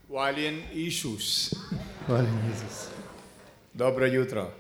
Hvaljen Isus. Hvaljen Jezus. Dobro jutro.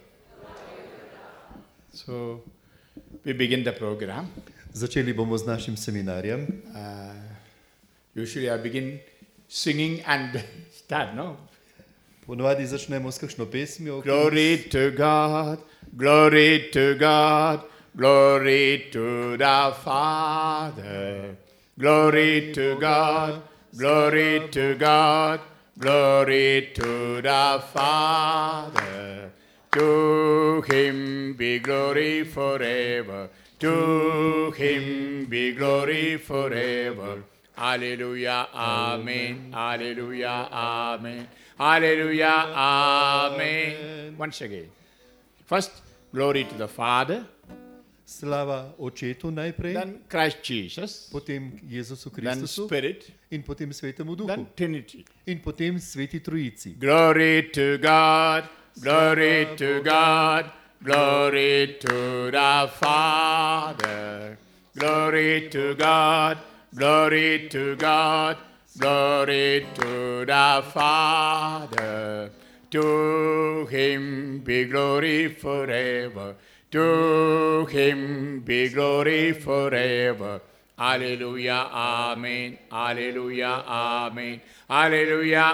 So, we begin the program. Začeli bomo z našim seminarjem. Usually I begin singing and start, no? Ponovadi začnemo s kakšno pesmijo. Glory to God, glory to God, glory to the Father. Glory to God, glory to God, glory to the Father. To Him be glory forever, to Him be glory forever. Hallelujah, amen, hallelujah, amen, hallelujah, amen. Once again. First, glory to the Father, Slava Očetu najprej, then Christ Jesus, potem Jezusu then Kristusu Spirit, in potem Svetemu Duhu then Trinity. in potem Sveti Trojici. Glory to God, glory to God, glory to the Father. Glory to God, glory to God, glory to the Father. To Him be glory forever, to Him be glory forever. Hallelujah, amen, hallelujah, amen, hallelujah,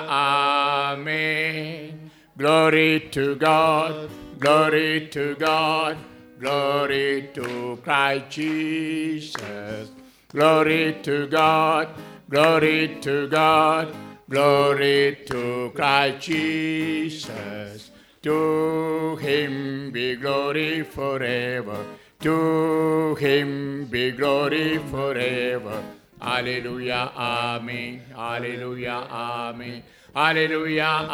amen. Glory to God, glory to God, glory to Christ Jesus. Glory to God, glory to God, glory to Christ Jesus. To Him be glory forever, to Him be glory forever. Hallelujah, amen, hallelujah, amen, hallelujah,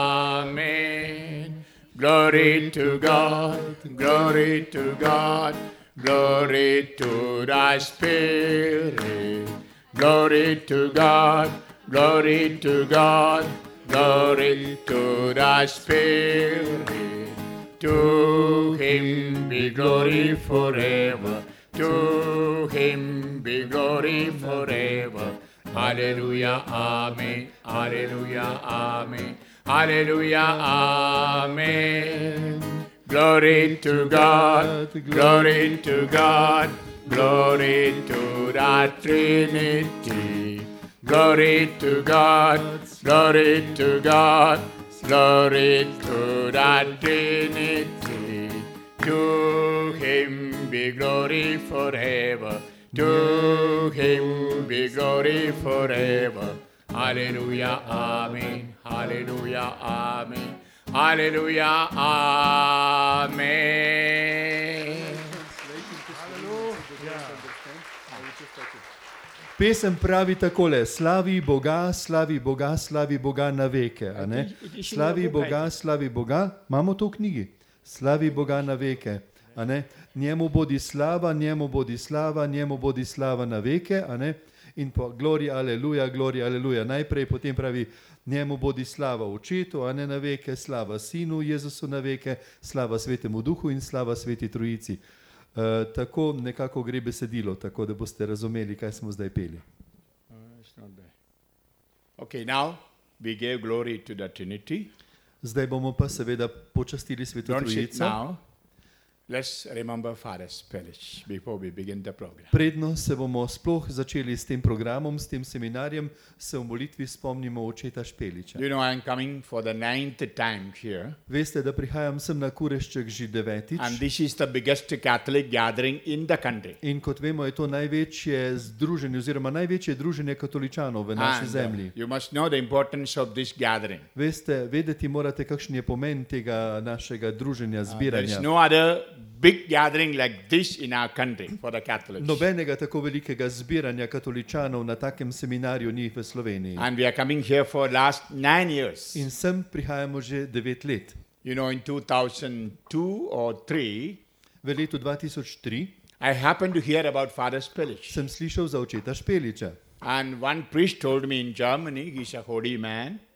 amen. Glory to God, glory to God, glory to the Spirit. Glory to God, glory to God, glory to the Spirit. To Him be glory forever, to Him be glory forever. Hallelujah, amen, hallelujah, amen, hallelujah, amen. Glory to God, glory to God, glory to the Trinity. Glory to God, glory to God, glory to the Trinity. To Him be glory forever, to Him be glory forever. Hallelujah, amen, hallelujah, amen, hallelujah, amen. Pesem pravi takole: slavi Boga, slavi Boga, slavi Boga na veke. A ne? Slavi Boga, imamo to v knjigi. Slavi Boga na veke. A ne? Njemu bodi slava, njemu bodi slava, njemu bodi slava na veke. A ne? In pa gloria, aleluja. Najprej potem pravi: njemu bodi slava Očetu, a ne na veke, slava Sinu Jezusu na veke, slava Svetemu Duhu in slava Sveti Trojici. Tako nekako gre besedilo, tako da boste razumeli, kaj smo zdaj peli. Okay, now we give glory to the Trinity. Zdaj bomo pa seveda počastili Sveto Don't sit Trojico. now. Let's remember Father's Parish before we begin the program. Predno se bomo sploh začeli s tem programom, s tem seminarjem, se v molitvi spomnimo Očeta Špeliča. You know, I'm coming for the 9th time here. Veste, da prihajam sem na Kurešček že 9. And this is the biggest Catholic gathering in the country. In kot vemo, je to največje združenje oziroma največje druženje katoličanov v naši zemlji. You must know the importance of this gathering. Veste, vedeti morate, kakšen je pomen tega našega druženja, There zbiranja. is no other big gathering like this in our country for the Catholics. Nobenega tako velikega zbiranja katoličanov na takem seminarju ni v Sloveniji. And we are coming here for last 9 years. In sem prihajamo že 9 let. You know, in 2002 or 3, V letu 2003 I happened to hear about Father Spelic. sem slišal za Očeta Špeliča. And one priest told me in Germany, he's a holy man.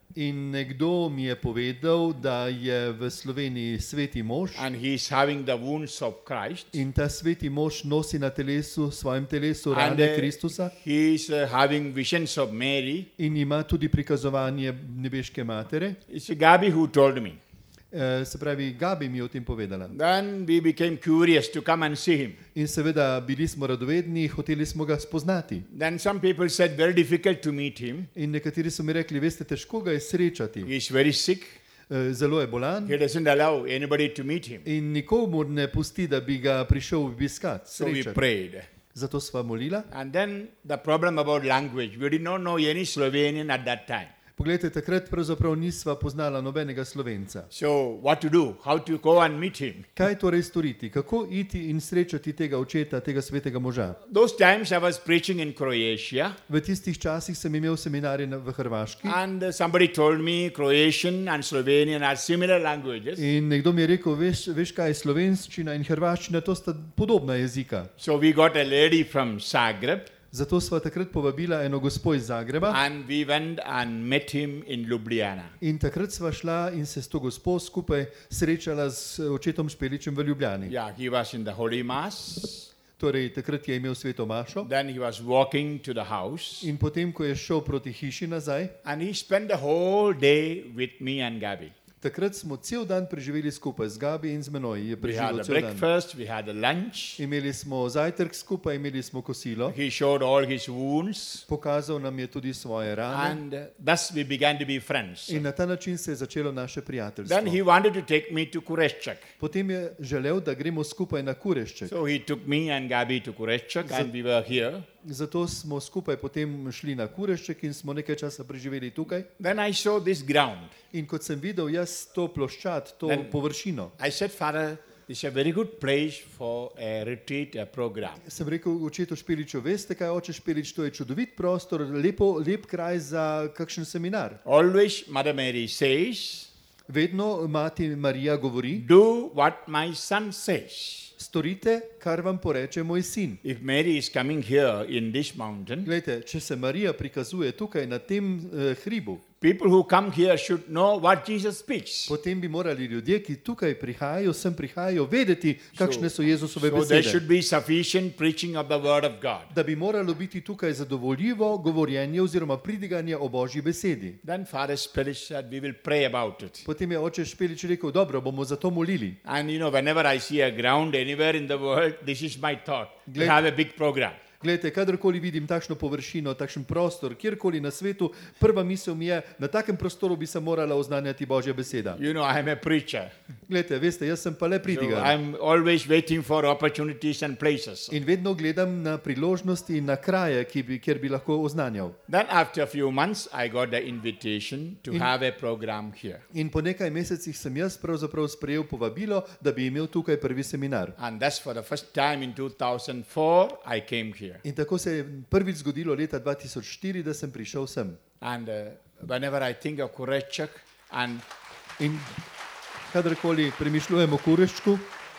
In nekdo mi je povedal, da je v Sloveniji sveti mož and he is having the wounds of Christ. in ta sveti mož nosi na telesu, svojem telesu And rane Kristusa he is having visions of Mary. in ima tudi prikazovanje nebeške matere. It's Gabi who told me. Se pravi, Gabi mi je o tem povedala. Then we became curious to come and see him. In seveda bili smo radovedni, hoteli smo ga spoznati. Then some people said very difficult to meet him. In nekateri so mi rekli, veste, težko ga je srečati. He is very sick. Zelo je bolan He doesn't allow anybody to meet him. in nikomur ne pusti, da bi ga prišel obiskat, So we srečati. prayed. Zato sva molila. And then the problem about language. We did not know any Slovenian at that time. Poglejte, takrat pravzaprav nisva poznala nobenega Slovenca. So what to do? How to go and meet him? Kaj torej storiti? Kako iti in srečati tega očeta, tega svetega moža? Those times I was preaching in Croatia, V tistih časih sem imel seminarje v Hrvaški and somebody told me Croatian and Slovenian are similar languages. in nekdo mi je rekel, veš kaj, slovenščina in hrvaščina, to sta podobna jezika. So we got a lady from Zagreb, Zato sva takrat povabila eno gospo iz Zagreba and we went and met him in Ljubljana. in takrat sva šla in se s to gospo skupaj srečala s očetom Špeličem v Ljubljani. Yeah, he was in the Holy Mass. Torej, takrat je imel sveto mašo Then he was walking to the house, in potem, ko je šel proti hiši nazaj, and he spent the whole day with me and Gabi. takrat smo cel dan preživeli skupaj z Gabi in z menoj. Je We had preživel a cel dan. breakfast, we had a lunch. Imeli smo zajtrk skupaj, imeli smo kosilo, He showed all his wounds, pokazal nam je tudi svoje rane and thus we began to be friends. in na ta način se je začelo naše Then prijateljstvo. he wanted to take me to Kureščak. Potem je želel, da gremo skupaj na Kurešček. So he took me and Gabi to Kureščak, and we were here. Zato smo skupaj potem šli na Kurešček in smo nekaj časa preživeli tukaj. Then I saw this ground. In kot sem videl jaz to ploščad, to Then- površino, I said, Father, this is a very good place for a retreat, a program. sem rekel očetu Špeliču, veste kaj, oče Špelič, to je čudovit prostor, lep kraj za kakšen seminar. Always Mother Mary says, Vedno mati Marija govori, do what my son says. storite, kar vam poreče moj sin. If Mary is coming here in this mountain, Glejte, če se Marija prikazuje tukaj na tem hribu, people who come here should know what Jesus speaks. potem bi morali ljudje, ki tukaj prihajajo, sem prihajajo, vedeti, kakšne so Jezusove So there besede. should be sufficient preaching of the word of God. Da bi moralo biti tukaj zadovoljivo govorjenje oziroma pridiganje o Božji besedi. Then Father Spirit said, we will pray about it. Potem je oče Špelič rekel, dobro, bomo za to molili. And whenever I see a ground anywhere in the world, this is my thought. To have a big program. Glejte, kadarkoli vidim takšno površino, takšen prostor, kjerkoli na svetu, prva misel mi je, na takem prostoru bi se morala oznanjati Božja beseda. I am a preacher. Glejte, veste, jaz sem pa le So pridigar. I'm always waiting for opportunities and places. In vedno gledam na priložnosti in na kraje, kjer bi lahko oznanjal. Then after a few months, I got the invitation to have a program here. In po nekaj mesecih sem jaz pravzaprav sprejel povabilo, da bi imel tukaj prvi seminar. And that's for the first time in 2004, I came here. In tako se je prvič zgodilo leta 2004, da sem prišel sem. And whenever I think of Kureščak, and In kadarkoli premišljujem o Kureščku,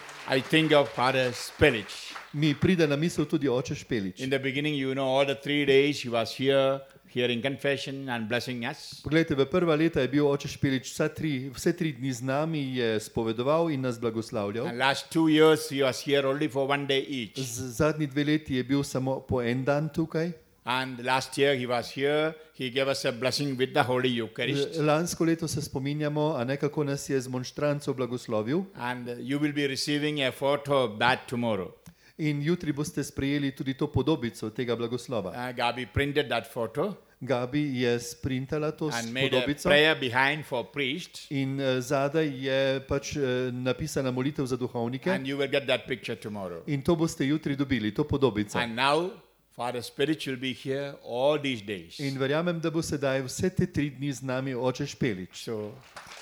I think of Father Spelic. mi pride na misel tudi oče Špelič. In the beginning, all the 3 days he was here, hearing confession and blessing us. Poglejte, v prva leta je bil oče Špelič vse 3 dni z nami, je spovedoval in nas blagoslavljal. And last 2 years, he was here only for 1 day each. Zadnji 2 leti je bil samo po en dan tukaj. And last year he was here, he gave us a blessing with the Holy Eucharist. Lansko leto se spominjamo, a nekako nas je z monštranco blagoslovil. And you will be receiving a photo of that tomorrow. In jutri boste sprejeli tudi to podobico tega blagoslova. Gabi printed that photo Gabi je sprintala to and made a podobico prayer behind for priests. in zadaj je pač napisana molitev za duhovnike. And you will get that picture tomorrow. In to boste jutri dobili, to podobico. And now, Father Spirit will be here all these days. In verjamem, da bo sedaj vse te 3 dni z nami oče Špelič. So,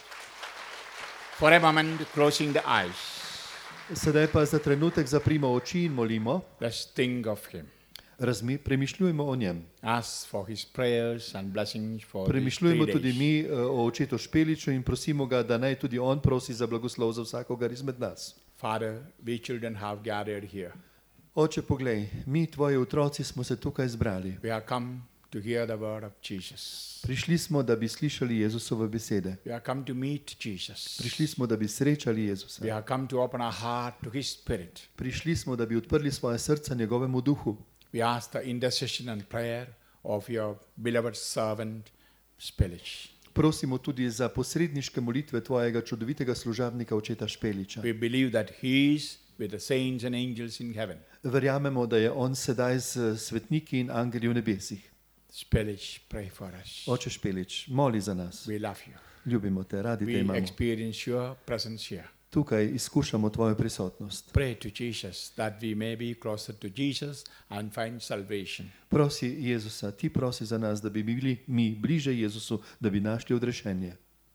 for a moment, closing the eyes, Sedaj pa za trenutek zaprimo oči in molimo. let's think of him. Premišljujemo o njem. Ask for his prayers and blessings for these 3 Premišljujemo tudi days. mi o očetu Špeliču in prosimo ga, da naj tudi on prosi za blagoslov za vsakogar izmed nas. Father, we children have gathered here. Oče, poglej, mi, tvoji otroci, smo se tukaj zbrali. We have come to hear the word of Jesus. Prišli smo, da bi slišali Jezusove besede. We have come to meet Jesus. Prišli smo, da bi srečali Jezusa. We have come to open our heart to His Spirit. Prišli smo, da bi odprli svoje srca njegovemu duhu. We ask the intercession and prayer of your beloved servant, Spelic. Prosimo tudi za posredniške molitve tvojega čudovitega služabnika očeta Špeliča. We believe that He is with the saints and angels in heaven. Verjamemo, da je on sedaj z svetniki in angeli v nebesih. Spelic, pray for us. Oče Špelič, moli za nas. We love you. Ljubimo te, radi te We imamo. experience your presence here. Tukaj izkušamo tvojo prisotnost. Pray to Jesus that we may be closer to Jesus and find salvation. Prosi Jezusa, ti prosi za nas, da bi bili mi bliže Jezusu, da bi našli odrešenje.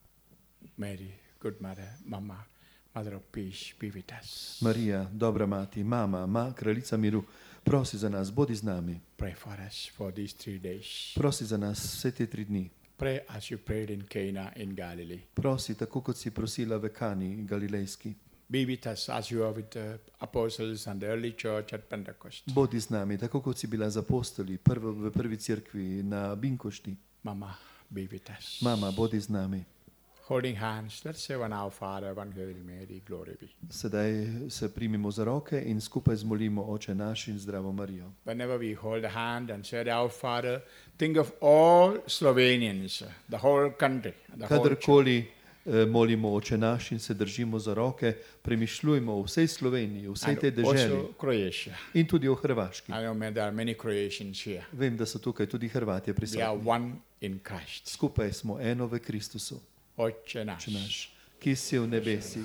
Mary, good mother, Mama, Mother of Peace, be with us. Marija, dobra mati, mama, kraljica miru, prosi za nas, bodi z nami. Pray for us for these 3 days. Prosi za nas vse te 3 dni. Pray as you prayed in Cana in Galilee. Prosi, tako kot si prosila v Kani galilejski. Be with us as you are with the apostles and the early church at Pentecost. Bodi z nami, tako kot si bila z apostoli v prvi cerkvi na Binkošti. Mama, be with us. Mama, bodi z nami. Holding hands, let's say one Our Father, one Hail Mary, glory be. Sedaj se primimo za roke in skupaj zmolimo Oče naš in Zdravo Marijo. Whenever we hold a hand and say Our Father, think of all Slovenians, the whole country, the whole church. Kadarkoli molimo Oče naš in se držimo za roke, premišljujmo o vsej Sloveniji, o vsej tej And deželi also Croatia. in tudi o Hrvaški. I know there are many Croatians here. Vem, da so tukaj tudi Hrvatje We are prisotni. one in Christ. Skupaj smo eno v Kristusu. Oče naš, Oče naš, ki si v nebesih,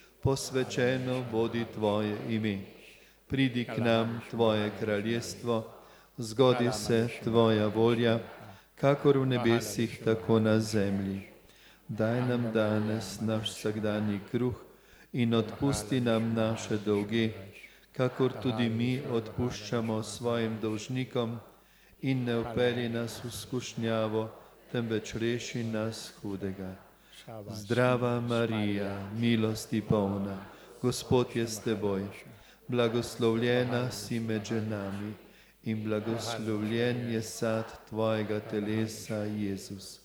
posvečeno bodi tvoje ime. Pridi k nam tvoje kraljestvo, zgodi se tvoja volja, kakor v nebesih, tako na zemlji. Daj nam danes naš vsakdanji kruh in odpusti nam naše dolge, kakor tudi mi odpuščamo svojim dolžnikom, in ne vpelji nas v skušnjavo, temveč reši nas hudega. Zdrava Marija, milosti polna, Gospod je s teboj, blagoslovljena si med ženami in blagoslovljen je sad tvojega telesa, Jezus.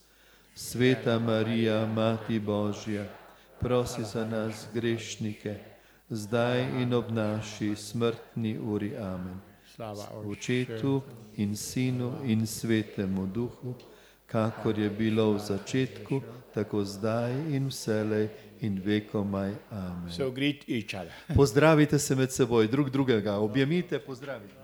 Sveta Marija, Mati Božja, prosi za nas grešnike, zdaj in ob naši smrtni uri. Amen. slava Očetu in Sinu in Svetemu Duhu, kakor je bilo v začetku, tako zdaj in vselej in vekomaj. Amen. So greet each other. Pozdravite se med seboj, drug drugega, objemite, pozdravite.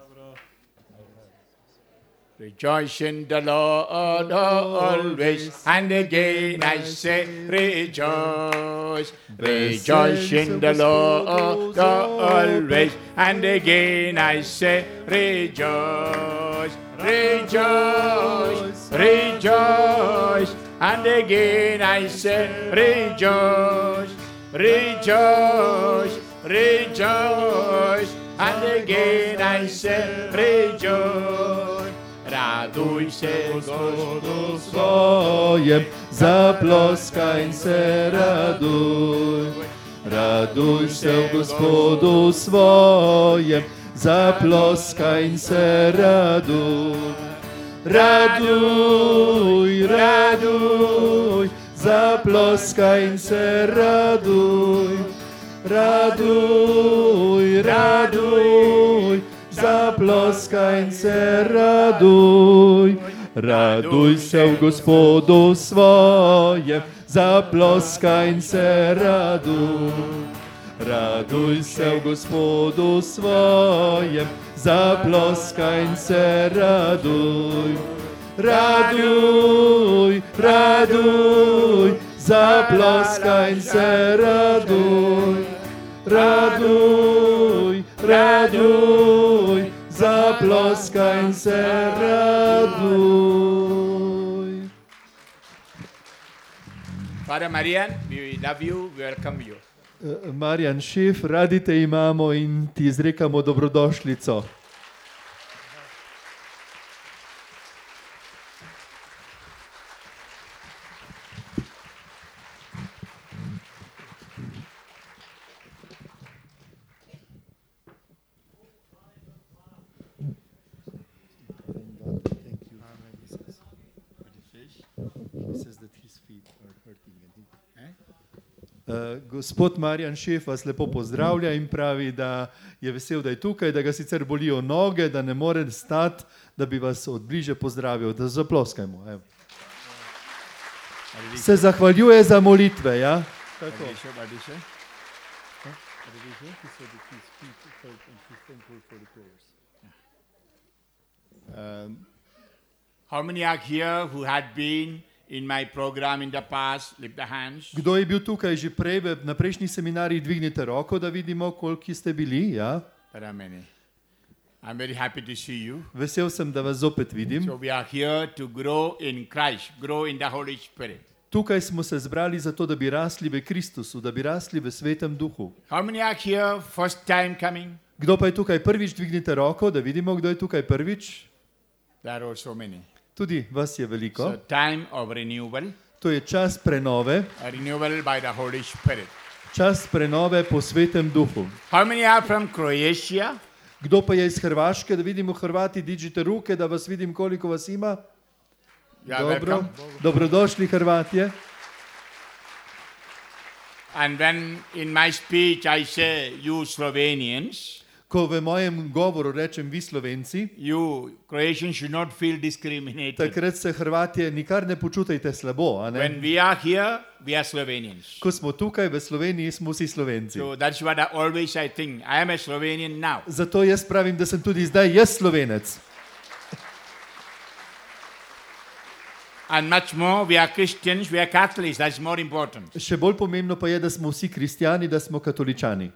Rejoice in the Lord always, and again I say rejoice. Rejoice in the Lord always, and again I say rejoice. Rejoice, rejoice, and again I say rejoice. Rejoice, rejoice, and again I say rejoice. Raduj se, Gospodu Svojem, zaploskaj in se raduj. Raduj se v Gospodu svojem, zaploskaj in se raduj. Raduj, raduj, zaploskaj in se raduj. Raduj, raduj, zaploskaj in se raduj. Raduj se v Gospodu svojem, zaploskaj in se raduj. Raduj se v Gospodu svojem, zaploskaj in se raduj. Raduj, raduj, zaploskaj in se raduj. Raduj, raduj, zaploskaj in se raduj. Father Marian, we love you, we welcome you. Marjan Šef, radi te imamo in ti izrekamo dobrodošlico. Gospod Marjan Šef vas lepo pozdravlja in pravi, da je vesel, da je tukaj, da ga sicer bolijo noge, da ne more stati, da bi vas od bliže pozdravil. Da zaploskajmo. Evo. Se zahvaljuje za molitve, ja? Tako. How many are here who had been in my program in the past? Lift the hands. Kdo je bil tukaj že prej na prejšnji seminariji? Dvignite roko, da vidimo, koliko ste bili. Ja? There are many. I'm very happy to see you. Vesel sem, da vas zopet vidim. So we are here to grow in Christ, grow in the Holy Spirit. Tukaj smo se zbrali zato, da bi rasli v Kristusu, da bi rasli v Svetem Duhu. How many are here first time coming? Kdo pa je tukaj prvič? Dvignite roko, da vidimo, kdo je tukaj prvič. There are so many. Tudi vas je veliko. So time of renewal. To je čas prenove. A renewal by the Holy Spirit. Čas prenove po Svetem Duhu. How many are from Croatia? Kdo pa je iz Hrvaške? Da vidimo Hrvati, dižite ruke, da vas vidim, koliko vas ima. Dobro. Dobrodošli Hrvatje. And when in my speech I say you Slovenians, Ko v mojem govoru rečem vi Slovenci, you Croatians should not feel discriminated. takrat se Hrvatje nikar ne počutajte slabo. A ne? When we are here, we are Slovenians. Ko smo tukaj v Sloveniji, smo vsi Slovenci. So that's what I think. I am a Slovenian now. Zato jaz pravim, da sem tudi zdaj jaz Slovenec. And much more, we are Christians, we are Catholics. That's more important. Še bolj pomembno pa je, da smo vsi kristjani, da smo katoličani.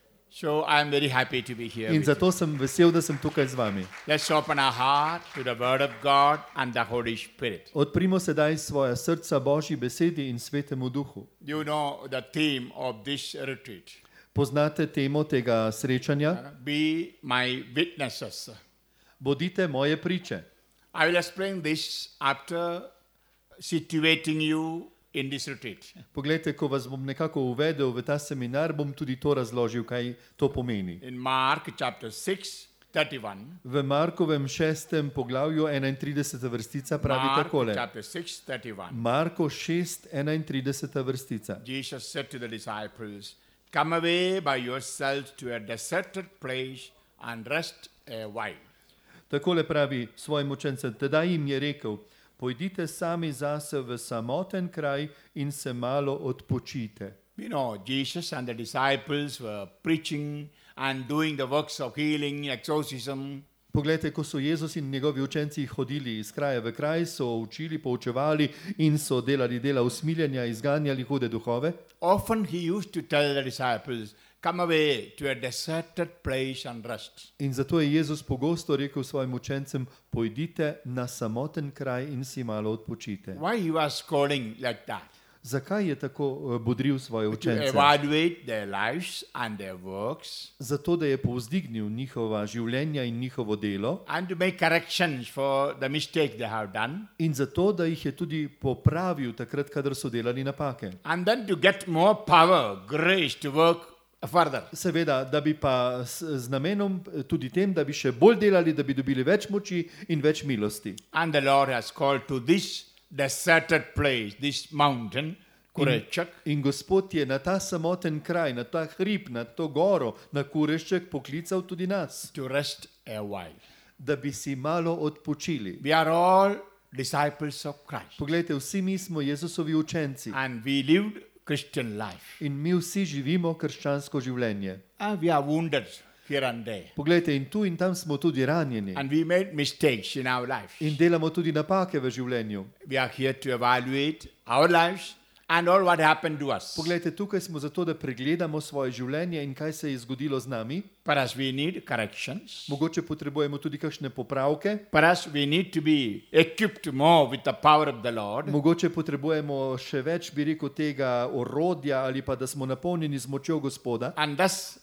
So I am very happy to be here. In with zato sem vesel, da sem tukaj z vami. you. Let's open our heart to the Word of God and the Holy Spirit. Odprimo sedaj svoja srca Božji besedi in Svetemu Duhu. You know the theme of this retreat. Poznate temo tega srečanja? Be my witnesses. Bodite moje priče. I will explain this after situating you in this retreat. Poglejte, ko vas bom nekako uvedel v ta seminar, bom tudi to razložil, kaj to pomeni. In Mark chapter 6, 31. V Markovem 6. poglavju 31. vrstica pravi Mark takole. chapter 6, 31. Marko 6, 31. vrstica. Jesus said to the disciples, come away by yourselves to a deserted place and rest a while. Takole pravi svojim učencem, tedaj jim je rekel, pojdite sami zase v samoten kraj in se malo odpočite. You know, Jesus and the disciples were preaching and doing the works of healing, exorcism. Poglejte, ko so Jezus in njegovi učenci hodili iz kraja v kraj, so učili, poučevali in so delali dela usmiljenja, izganjali hude duhove. Often he used to tell the disciples, come away to a deserted place and rest. In zato je Jezus pogosto rekel svojim učencem, pojdite na samoten kraj in si malo odpočite. Why he was calling like that? Zakaj je tako bodril svoje To učence? evaluate their lives and their works Zato, da je povzdignil njihova življenja in njihovo delo and to make corrections for the mistake they have done. in zato, da jih je tudi popravil takrat, kadar so delali napake. And then to get more power, grace to work further. Seveda, da bi pa z namenom tudi tem, da bi še bolj delali, da bi dobili več moči in več milosti. And the Lord has called to this deserted place, this mountain, Kurečak, In Gospod je na ta samoten kraj, na ta hrib, na to goro, na Kurešček poklical tudi nas, to rest a while. da bi si malo odpočili. We are all disciples of Christ. Poglejte, vsi mi smo Jezusovi učenci And we lived Christian life. in mi vsi živimo krščansko življenje. And we are wounded here and there. Poglejte, in tu in tam smo tudi ranjeni And we made mistakes in our life. in delamo tudi napake v življenju. We are here to evaluate our lives and all what happened to us. Poglejte, tukaj smo zato, da pregledamo svoje življenje in kaj se je zgodilo z nami. Perhaps we need corrections. Mogoče potrebujemo tudi kakšne popravke. Perhaps we need to be equipped more with the power of the Lord. Mogoče potrebujemo še več, bi rekel, tega orodja ali pa da smo napolnjeni z močjo Gospoda. And thus,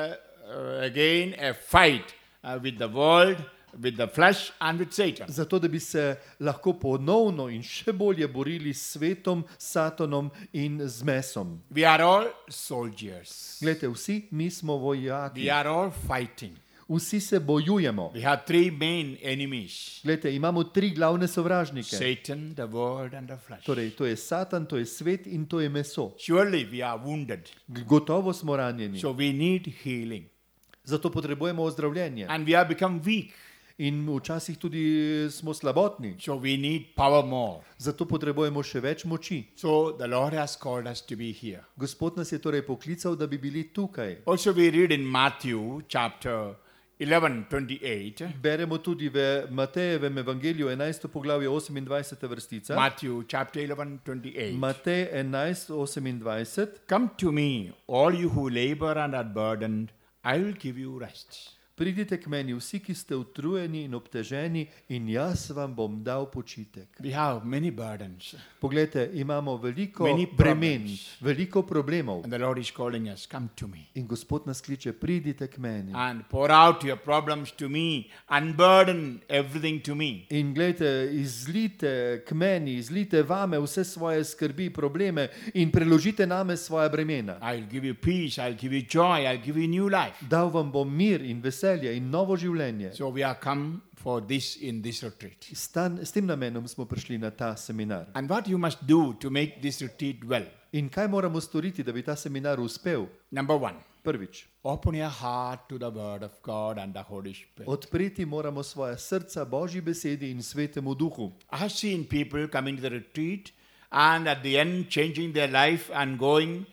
again, a fight with the world, with the flesh and with Satan. Zato, da bi se lahko ponovno in še bolje borili s svetom, Satanom in z mesom. We are all soldiers. Glejte, vsi mi smo We vojaki. are all fighting. Vsi se bojujemo. We have three main enemies: Glejte, imamo 3 glavne sovražnike. Satan, the world, and the flesh. Torej, to je Satan, to je svet in to je meso. Surely we are wounded, Gotovo smo ranjeni. so we need healing. Zato potrebujemo ozdravljenje. And we have become weak, In včasih tudi smo slabotni. so we need power more. Zato potrebujemo še več moči. So the Lord has called us to be here. Gospod nas je torej poklical, da bi bili tukaj. Also we read in Matthew chapter 11:28. Beremo tudi v Matejevem evangeliju 11. poglavje 28. vrstica. Matthew chapter 11:28. Matej 11:28. Come to me, all you who labor and are burdened, I will give you rest. Pridite k meni vsi, ki ste utrujeni in obteženi, in jaz vam bom dal počitek. We have many burdens, Poglejte, imamo veliko Many bremen, problems. veliko problemov. and the Lord is calling us, come to me. In Gospod nas kliče, pridite k meni. And pour out your problems to me, unburden everything to me. In glejte, izlite k meni, izlite vame vse svoje skrbi, probleme in preložite name svoja bremena. I'll give you peace, I'll give you joy, I'll give you new life. Dal vam bom mir in veselje in novo življenje. So we are come for this in this retreat. S tem namenom smo prišli na ta seminar. And what you must do to make this retreat well. In kaj moramo storiti, da bi ta seminar uspel? Number one, Prvič, open your heart to the word of God and the Holy Spirit. odpreti moramo svoja srca Božji besedi in Svetemu Duhu. I have seen people coming to the retreat and at the end changing their life and going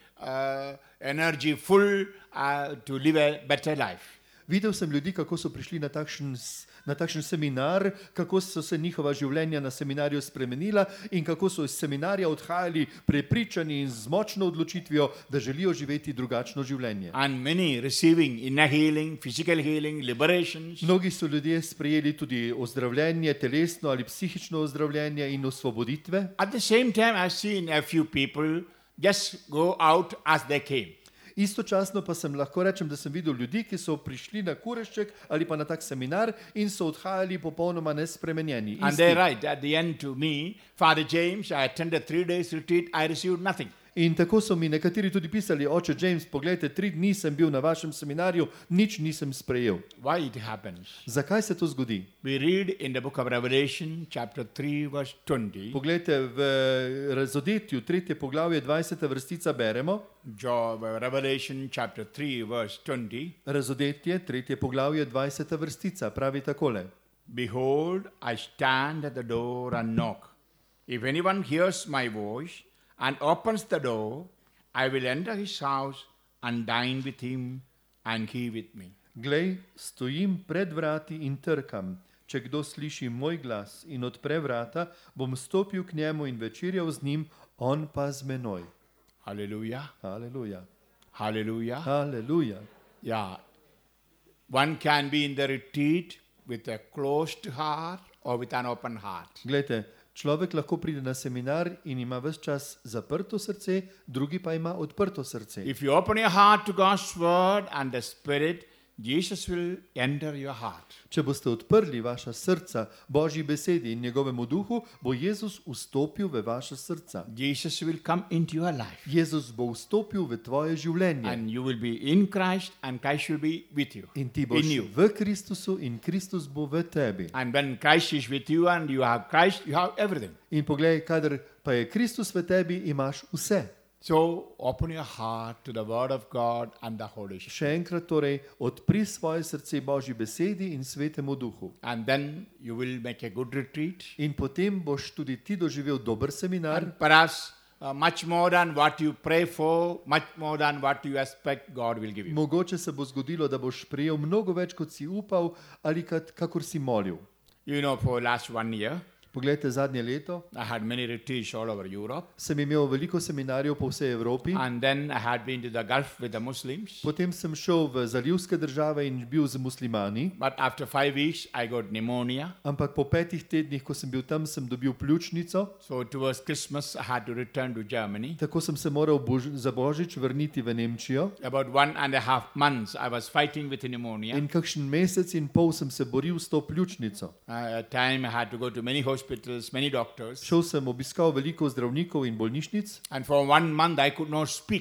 energy full to live a better life. Videl sem ljudi, kako so prišli na takšen seminar, kako so se njihova življenja na seminarju spremenila in kako so iz seminarja odhajali prepričani in z močno odločitvijo, da želijo živeti drugačno življenje. And many receiving inner healing, physical healing, liberations. Mnogi so ljudje sprejeli tudi ozdravljenje, telesno ali psihično ozdravljenje in osvoboditve. At the same time, I've seen a few people just go out as they came. Istočasno pa sem lahko rečem, da sem videl ljudi, ki so prišli na kurešček ali pa na tak seminar in so odhajali popolnoma nespremenjeni. And Isti. they write at the end to me, Father James, I attended 3 days retreat, I received nothing. In tako so mi nekateri tudi pisali, oče James, poglejte, 3 dni sem bil na vašem seminarju, nič nisem sprejel. Why it happens? Zakaj se to zgodi? We read in the book of Revelation, chapter 3, verse 20. Poglejte, v Razodetju 3. poglavje 20. vrstica beremo, Revelation, chapter 3, verse 20. Razodetje 3. poglavje 20. vrstica, pravi takole. Behold, I stand at the door and knock. If anyone hears my voice and opens the door, I will enter his house and dine with him and he with me. Glej, stojim pred vrati in trkam. Če kdo sliši moj glas in odpre vrata, bom stopil k njemu in večerjal z njim, on pa z menoj. Hallelujah. Haleluja. Hallelujah. Haleluja. Yeah. One can be in the retreat with a closed heart or with an open heart. Glejte, človek lahko pride na seminar in ima ves čas zaprto srce, drugi pa ima odprto srce. If you open your heart to God's word and the Spirit, Jesus will enter your heart. Če boste odprli vaša srca Božji besedi in njegovemu duhu, bo Jezus vstopil v vaša srca. Jesus will come into your life. Jezus bo vstopil v tvoje življenje. And you will be in Christ and Christ will be with you. In ti boš In you. v Kristusu in Kristus bo v tebi. And when Christ is with you and you have Christ, you have everything. In poglej, kadar pa je Kristus v tebi, imaš vse. So open your heart to the word of God and the Holy Spirit. Še enkrat torej, odpri svoje srce Božji besedi in Svetemu duhu. And then you will make a good retreat. In potem boš tudi ti doživel dober seminar. And perhaps much more than what you pray for, much more than what you expect, God will give you. Mogoče se bo zgodilo, da boš prejel mnogo več, kot si upal ali kakor si molil. You know, for last 1 year, Poglejte, zadnje leto I had many retreats all over Europe. sem imel veliko seminarjev po vsej Evropi. And then I had been to the Gulf with the Muslims. Potem sem šel v zalivske države in bil z muslimani. But after 5 weeks, I got pneumonia. Ampak po 5 tednih, ko sem bil tam, sem dobil pljučnico. So towards Christmas, I had to return to Germany. Tako sem se moral za Božič vrniti v Nemčijo. About 1.5 months, I was fighting with pneumonia. In kakšen mesec in pol sem se boril s to pljučnico. At time, I had to go to many hospitals, many doctors. Šel sem, obiskal veliko zdravnikov in bolnišnic. And for 1 month, I could not speak.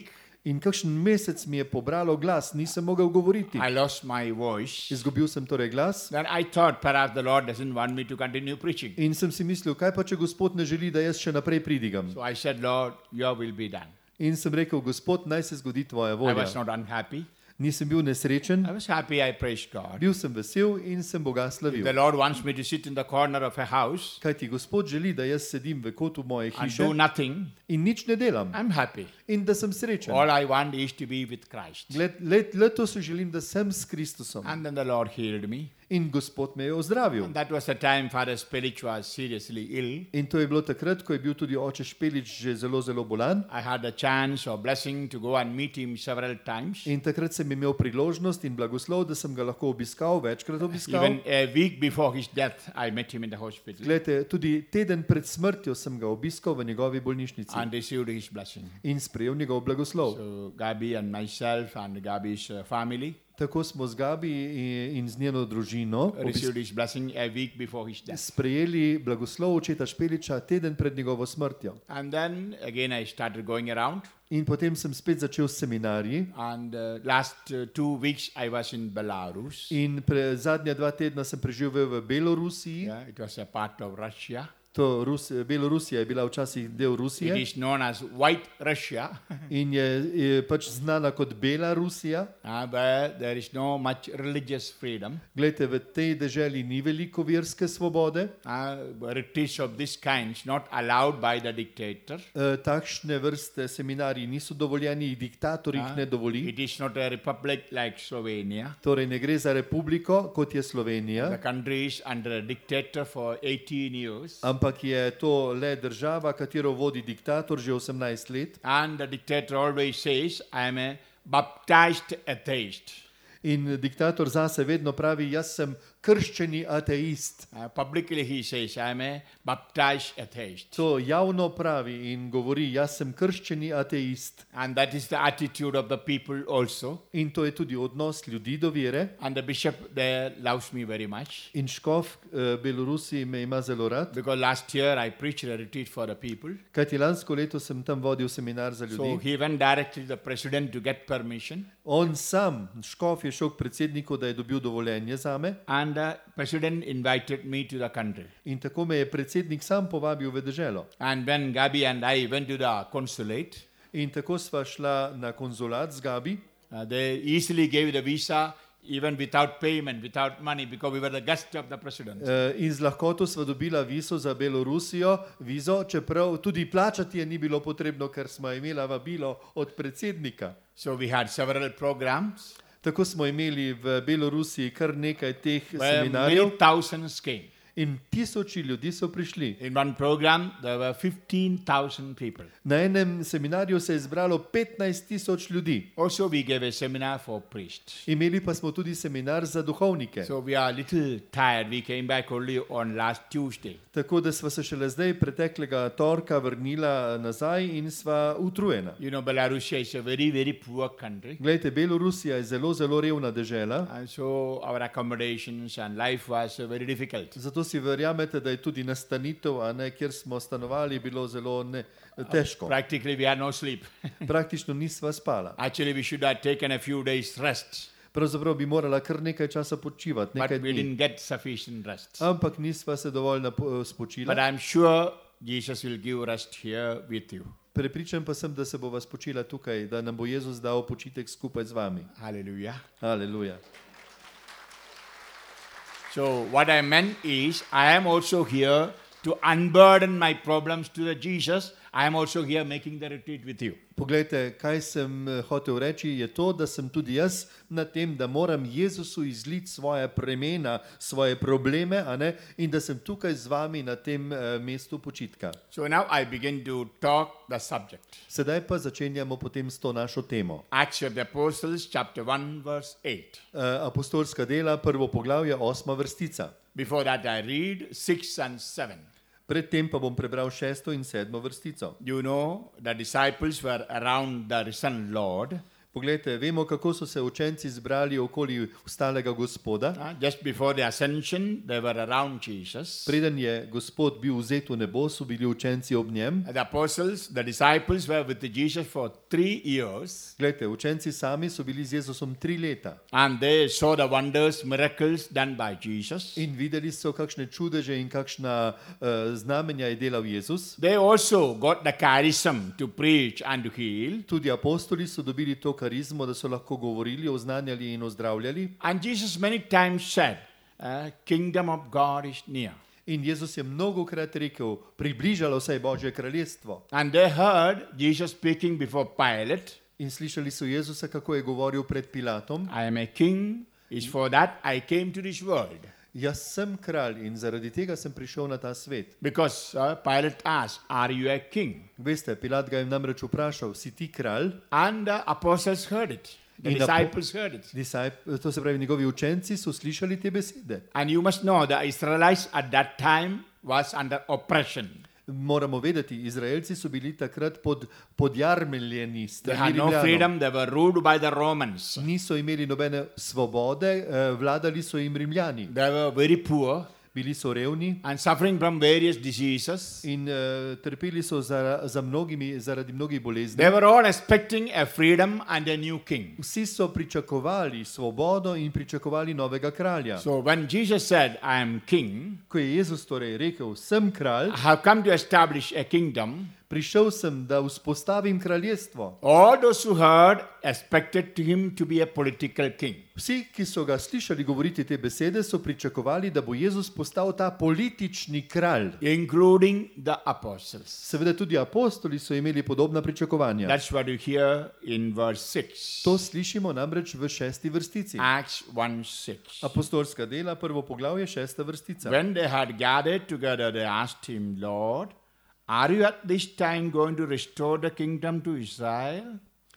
In kakšen mesec mi je pobralo glas, nisem mogel govoriti. I lost my voice. Izgubil sem torej glas Then I thought perhaps the Lord doesn't want me to continue preaching. in sem si mislil, kaj pa, če Gospod ne želi, da jaz še naprej pridigam. So I said, Lord, your will be done. In sem rekel, Gospod, naj se zgodi tvoja I was volja. not unhappy. Nisem bil nesrečen, I was happy. I praised God. bil sem vesel in sem Boga The slavil. Lord wants me to sit in the corner of a house Kajti Gospod želi, da jaz sedim v kotu moje and hiše do nothing. in nič ne delam. I'm happy. In da sem srečen. All I want is to be with Christ. Leto si želim, da sem s Kristusom. And then the Lord healed me. In Gospod me je ozdravil. And that was the time Father Spelic was seriously ill. In to je bilo takrat, ko je bil tudi oče Špelič že zelo, zelo bolan. I had a chance or blessing to go and meet him several times. In takrat sem imel priložnost in blagoslov, da sem ga lahko obiskal, večkrat obiskal. Even a week before his death, I met him in the hospital Glejte, tudi teden pred smrtjo sem ga obiskal v njegovi bolnišnici and received his blessing. in sprejel njegov blagoslov. So Gabi and myself and Gabi's family Tako smo z Gabi in z njeno družino received his blessing a week before his death. sprejeli blagoslov očeta Špeliča teden pred njegovo smrtjo. And then again I started going around. In potem sem spet začel s seminarji And last 2 weeks I was in Belarus. in zadnja 2 tedna sem preživel v Belorusiji. Yeah, it was a part of Russia. Belorusija je bila včasih del It Rusije is known as White Russia, in je pač znana kot Bela Rusija. where there is no much religious freedom. Glejte, v tej deželi ni veliko verske svobode. Retreats of this kind is not allowed by the dictator. Takšne vrste seminarji niso dovoljeni, diktator jih ne dovoli. It is not a republic like Slovenia. Torej ne gre za republiko, kot je Slovenija, The country is under a dictator for 18 years. ampak je to le država, katero vodi diktator že 18 let. And the dictator always says, I am a baptized atheist. In diktator zase vedno pravi, jaz sem krščeni ateist. Publicly he says, I am a baptized atheist. To javno pravi in govori, jaz sem krščeni ateist. And that is the attitude of the people also. In to je tudi odnos ljudi do vere. And the bishop there loves me very much. In škof Belorusiji me ima zelo rad. Because last year I preached a retreat for the people. Kajti lansko leto sem tam vodil seminar za So ljudi. he went directly to the president to get permission. On sam, škof je šel k predsedniku, da je dobil dovoljenje zame. And the president invited me to the country. In tako me je predsednik sam povabil v deželo. And when Gabi and I went to the consulate, In tako sva šla na konzulat z Gabi. they easily gave the visa even without payment, without money, because we were the guest of the president. In z lahkoto sva dobila vizo za Belorusijo, čeprav tudi plačati je ni bilo potrebno, ker smo imela vabilo od predsednika. So we had several programs Tako smo imeli v Belorusiji kar nekaj teh where seminarjev many thousands came. in tisoči ljudi so prišli. In one program, there were 15,000 people. Na enem seminarju se je zbralo 15,000 ljudi. Also, we gave a seminar for priests. Imeli pa smo tudi seminar za duhovnike. So we are a little tired. We came back only on last Tuesday. Tako da sva se šele zdaj preteklega torka vrnila nazaj in sva utrujena. You know, Belarus is a very, very poor country. Glejte, Belorusija je zelo, zelo revna dežela, And so our accommodations and life was very difficult. zato si verjamete, da je tudi nastanitev, kjer smo stanovali, bilo zelo težko. Practically, we had no sleep. Praktično nisva spala. Actually, we should have taken a few days rest, Pravzaprav bi morala kar nekaj časa počivati, but nekaj we dni. didn't get sufficient rest. Ampak nisva se dovolj But spočila. I'm sure Jesus will give rest here with you. Prepričan pa sem, da se bova spočila tukaj, da nam bo Jezus dal počitek skupaj z vami. Hallelujah. Aleluja. So what I meant is, I am also here to unburden my problems to the Jesus. I am also here making the retreat with you. Poglejte, kaj sem hotel reči, je to, da sem tudi jaz na tem, da moram Jezusu izliti svoje bremena, svoje probleme, in da sem tukaj z vami na tem mestu počitka. So now I begin to talk the subject. Sedaj pa začenjamo potem s to našo temo. Acts of the Apostles, chapter 1, verse 8. Apostolska dela, 1. poglavje, 8. vrstica. Before that I read 6 and 7. Predtem pa bom prebral 6. in 7. vrstico. You know, the disciples were around the risen Lord. Poglejte, vemo, kako so se učenci zbrali okoli vstalega Gospoda. Just before the ascension, they were around Jesus. Preden je Gospod bil vzet v nebo, so bili učenci ob njem. The apostles, the disciples were with Jesus for 3 years. Glejte, učenci sami so bili z Jezusom 3 leta. And they saw the wonders, miracles done by Jesus. In videli so, kakšne čudeže in kakšna znamenja je delal Jezus. They also got the charism to preach and to heal. Tudi apostoli so dobili to karizmo, da so lahko govorili, oznanjali in ozdravljali. And Jesus many times said, kingdom of God is near. In Jezus je mnogokrat rekel, približalo se je Božje kraljestvo. And they heard Jesus speaking before Pilate. In slišali so Jezusa, kako je govoril pred Pilatom. I am a king, is for that I came to this world. Jaz sem kralj in zaradi tega sem prišel na ta svet. Because Pilate asked, are you a king? Veste, Pilat ga je namreč vprašal, si ti kralj? And the apostles heard it. The disciples heard it. To se pravi, njegovi učenci so slišali te besede. And you must know the Israelites at that time was under oppression. Moramo vedeti, Izraelci so bili takrat podjarmljeni. They had no freedom, they were ruled by the Romans. Niso imeli nobene svobode, vladali so jim Rimljani. They were very poor. Bili so revni and suffering from various diseases. In trpeli so zaradi mnogih bolezni. They were all expecting a freedom and a new king. Vsi so pričakovali svobodo in pričakovali novega kralja. So when Jesus said, I am king, ko je Jezus torej rekel, sem kralj, I have come to establish a kingdom, prišel sem, da vzpostavim kraljestvo. All those who heard expected him to be a political king. Vsi, ki so ga slišali govoriti te besede, so pričakovali, da bo Jezus postal ta politični kralj. Including the apostles. Seveda tudi apostoli so imeli podobna pričakovanja. That's what you hear in verse 6. To slišimo namreč v 6. vrstici. Acts 1:6. Apostolska dela, prvo poglavje, 6. vrstica. When they had gathered together, they asked him, Lord, are you at this time going to restore the kingdom to Israel?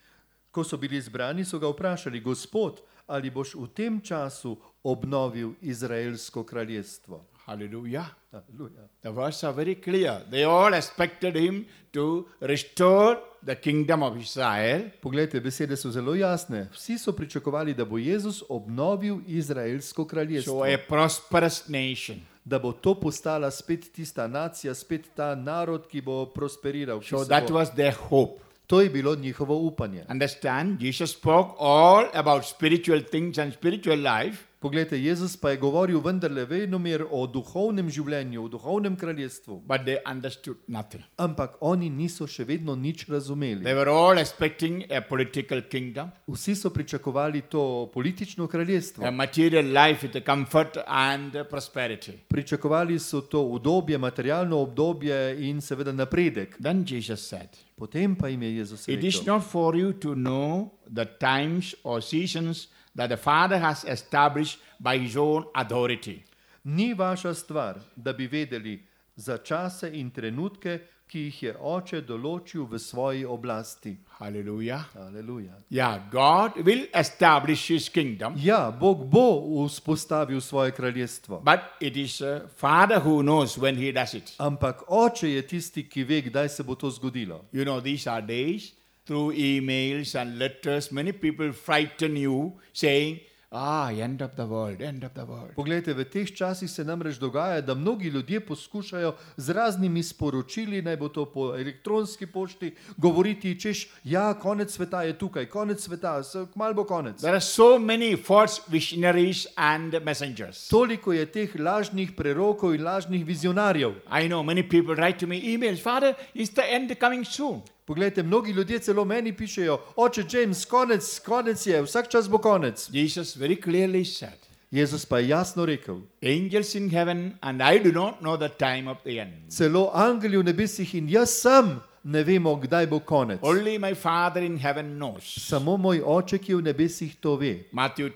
Ko so bili zbrani, so ga vprašali, Gospod, ali boš v tem času obnovil izraelsko kraljestvo? Hallelujah. Hallelujah. The verses are very clear. They all expected him to restore the kingdom of Israel. Poglejte, besede so zelo jasne. Vsi so pričakovali, da bo Jezus obnovil izraelsko kraljestvo. So a prosperous nation. Da bo to postala spet tista nacija, spet ta narod, ki bo prosperiral. So that was their hope. To je bilo njihovo upanje. Understand? Jesus spoke all about spiritual things and spiritual life. Poglejte, Jezus pa je govoril vendarle venomer o duhovnem življenju, o duhovnem kraljestvu. But they understood nothing. Ampak oni niso še vedno nič razumeli. They were all expecting a political kingdom. Vsi so pričakovali to politično kraljestvo. A material life with the comfort and prosperity. Pričakovali so to udobje, materialno obdobje in seveda napredek. Then Jesus said, potem pa jim je Jezus rekel, it is not for you to know the times or seasons that the Father has established by his own authority. Ni vaša stvar, da bi vedeli za čase in trenutke, ki jih je Oče določil v svoji oblasti. Hallelujah. Hallelujah. Yeah, God will establish his kingdom. Ja, Bog bo vzpostavil svoje kraljestvo. But it is Father who knows when he does it. Ampak Oče je tisti, ki ve, kdaj se bo to zgodilo. You know, these are days through emails and letters, many people frighten you saying, end of the world, end of the world. Poglejte, v teh časih se namreč dogaja, da mnogi ljudje poskušajo z raznimi sporočili, naj bo to po elektronski pošti, govoriti, češ, ja, konec sveta je tukaj, konec sveta, kmalu bo konec. There are so many false visionaries and messengers. Toliko je teh lažnih prerokov in lažnih vizionarjev. I know many people write to me emails, Father, is the end coming soon? Poglejte, mnogi ljudje celo meni pišejo, oče James, konec je, vsak čas bo konec. Jesus very clearly said, Jezus pa je jasno rekel, angels in heaven and I do not know the time of the end. Celo angeli v nebesih in jaz sam ne vemo, kdaj bo konec. Only my Father in heaven knows. Samo moj oče, ki je v nebesih, to ve. Matthew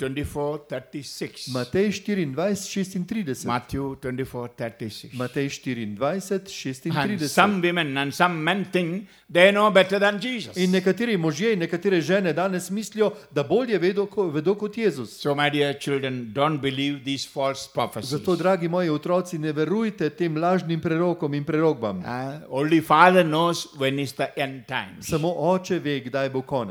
24:36. Matej 24:36. Matthew 24:36. Matej 24:36. And some women and some men think they know better than Jesus. In nekateri možje in nekatere žene danes mislijo, da bolje vedo kot Jezus. So my dear children, don't believe these false prophecies. Zato, dragi moji otroci, ne verujte tem lažnim prerokom in prerokbam. Only Father knows when is the end time. Samo oče ve, kdaj bo konec.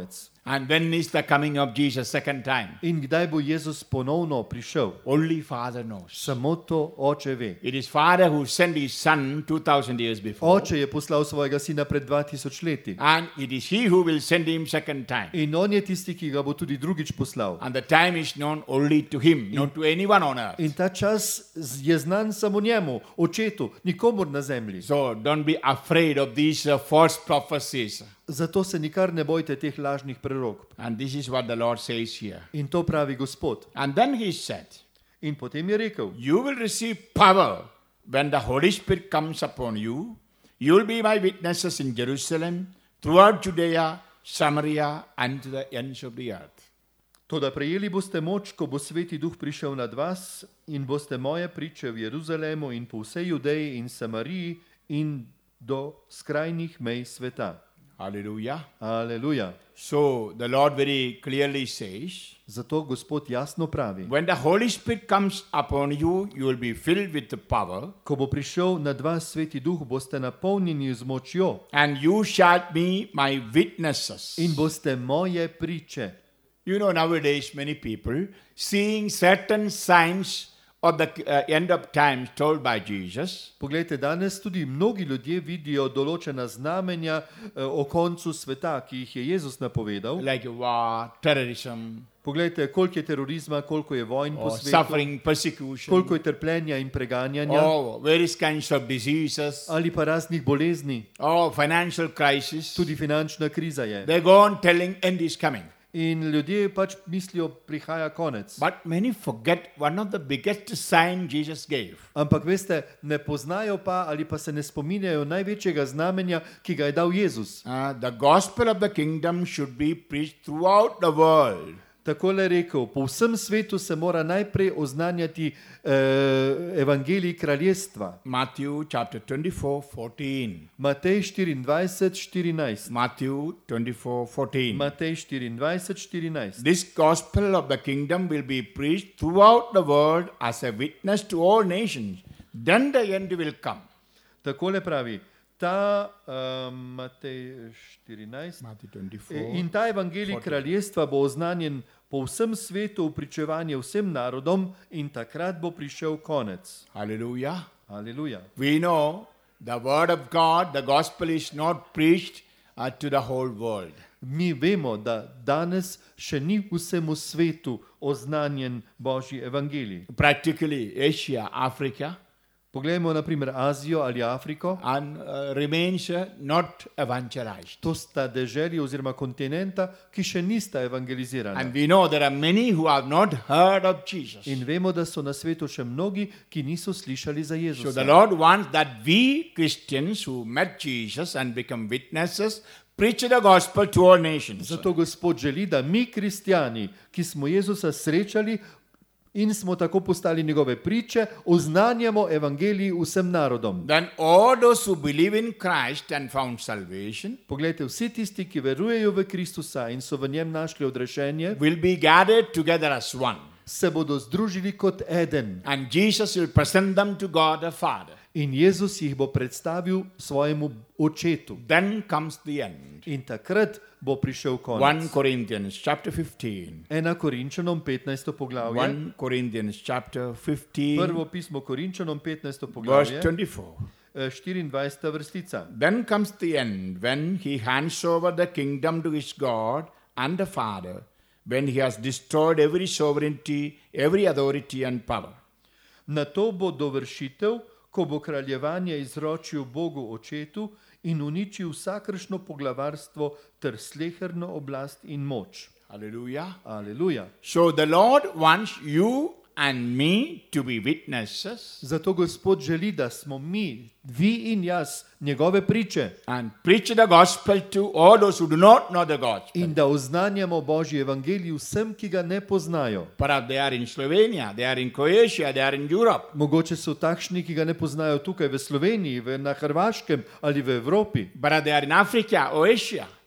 And when is the coming of Jesus second time? In kdaj bo Jezus ponovno prišel? Only Father knows. Samo to Oče ve. It is Father who sent his Son 2000 years before. Oče je poslal svojega sina pred 2000 leti. And it is he who will send him second time. In on je tisti, ki ga bo tudi drugič poslal. And the time is known only to him, not to anyone on earth. In ta čas je znan samo njemu, Očetu, nikomur na zemlji. So don't be afraid of these false prophecies. Zato se nikar ne bojte teh lažnih prerokb. And this is what the Lord says here. In to pravi Gospod. And then he said, In potem je rekel, you will receive power when the Holy Spirit comes upon you. You will be my witnesses in Jerusalem, throughout Judea, Samaria, and to the ends of the earth. Toda prejeli boste moč, ko bo Sveti Duh prišel nad vas in boste moje priče v Jeruzalemu in po vsej Judeji in Samariji in do skrajnih mej sveta. Hallelujah. Aleluja. So the Lord very clearly says, Zato Gospod jasno pravi, when the Holy Spirit comes upon you, you will be filled with the power, ko bo prišel nad vas Sveti Duh, boste napolnjeni z močjo and you shall be my witnesses. in boste moje priče. You know, nowadays many people seeing certain signs of the end of times told by Jesus, Poglejte, danes tudi mnogi ljudje vidijo določena znamenja o koncu sveta, ki jih je Jezus napovedal. like war, terrorism, Poglejte, koliko je terorizma, koliko je vojn po or svetu, suffering, persecution, koliko je trpljenja in preganjanja, or various kinds of diseases, ali pa raznih bolezni, or financial crisis. tudi finančna kriza je. They go on telling end is coming. In ljudje pač mislijo, prihaja konec. But many forget one of the biggest signs Jesus gave. Ampak veste, ne poznajo pa ali pa se ne spominjajo največjega znamenja, ki ga je dal Jezus. The gospel of the kingdom should be preached throughout the world. Takole rekel, po vsem svetu se mora najprej oznanjati evangelij kraljestva. Matthew chapter 24:14. Matej 24:14. Matthew 24:14. Matej 24:14. This gospel of the kingdom will be preached throughout the world as a witness to all nations. Then the end will come. Takole pravi, ta Matej 14. Matthew 24. In ta evangelij kraljestva bo oznanjen po vsem svetu v pričevanje vsem narodom in takrat bo prišel konec. Hallelujah. Aleluja. We know the word of God, the gospel is not preached to the whole world. Mi vemo, da danes še ni vsemu svetu oznanjen Božji evangelij. Practically Asia, Africa, Poglejmo na primer Azijo ali Afriko. and remains not evangelized. To sta deželi oziroma kontinenta, ki še nista evangelizirana. And we know there are many who have not heard of Jesus. In vemo, da so na svetu še mnogi, ki niso slišali za So Jezusa. the Lord wants that we Christians who met Jesus and become witnesses preach the gospel to all nations. Zato Gospod želi, da mi kristjani, ki smo Jezusa srečali in smo tako postali njegove priče, oznanjamo evangelij vsem narodom. Then all those who believe in Christ and found salvation Poglejte, vsi tisti, ki verujejo v Kristusa in so v njem našli odrešenje, will be gathered together as one. se bodo združili kot eden. And Jesus will present them to God the Father. In Jezus jih bo predstavil svojemu očetu. Then comes the end. In takrat bo prišel 1 konec. Corinthians chapter 15. 1 Korinčanom 15. poglavje. 1 Corinthians chapter 15, Prvo pismo Korinčanom 15. verse poglavje. 24. 24. vrstica. Then comes the end when he hands over the kingdom to his God and the Father, when he has destroyed every sovereignty, every authority and power. Na to bo dovršitev, ko bo kraljevanje izročil Bogu očetu in uničil vsakršno poglavarstvo ter sleherno oblast in moč. Hallelujah. Aleluja. So the Lord wants you and me to be witnesses Zato Gospod želi, da smo mi, vi in jaz, njegove priče and preach the gospel to all those who do not know the gospel. in da oznanjamo Božji evangelij vsem, ki ga ne poznajo. Perhaps they are in Slovenia, they are in Croatia, they are in Europe. Mogoče so takšni, ki ga ne poznajo tukaj v Sloveniji, na Hrvaškem ali v Evropi. Perhaps they are in Africa or Asia.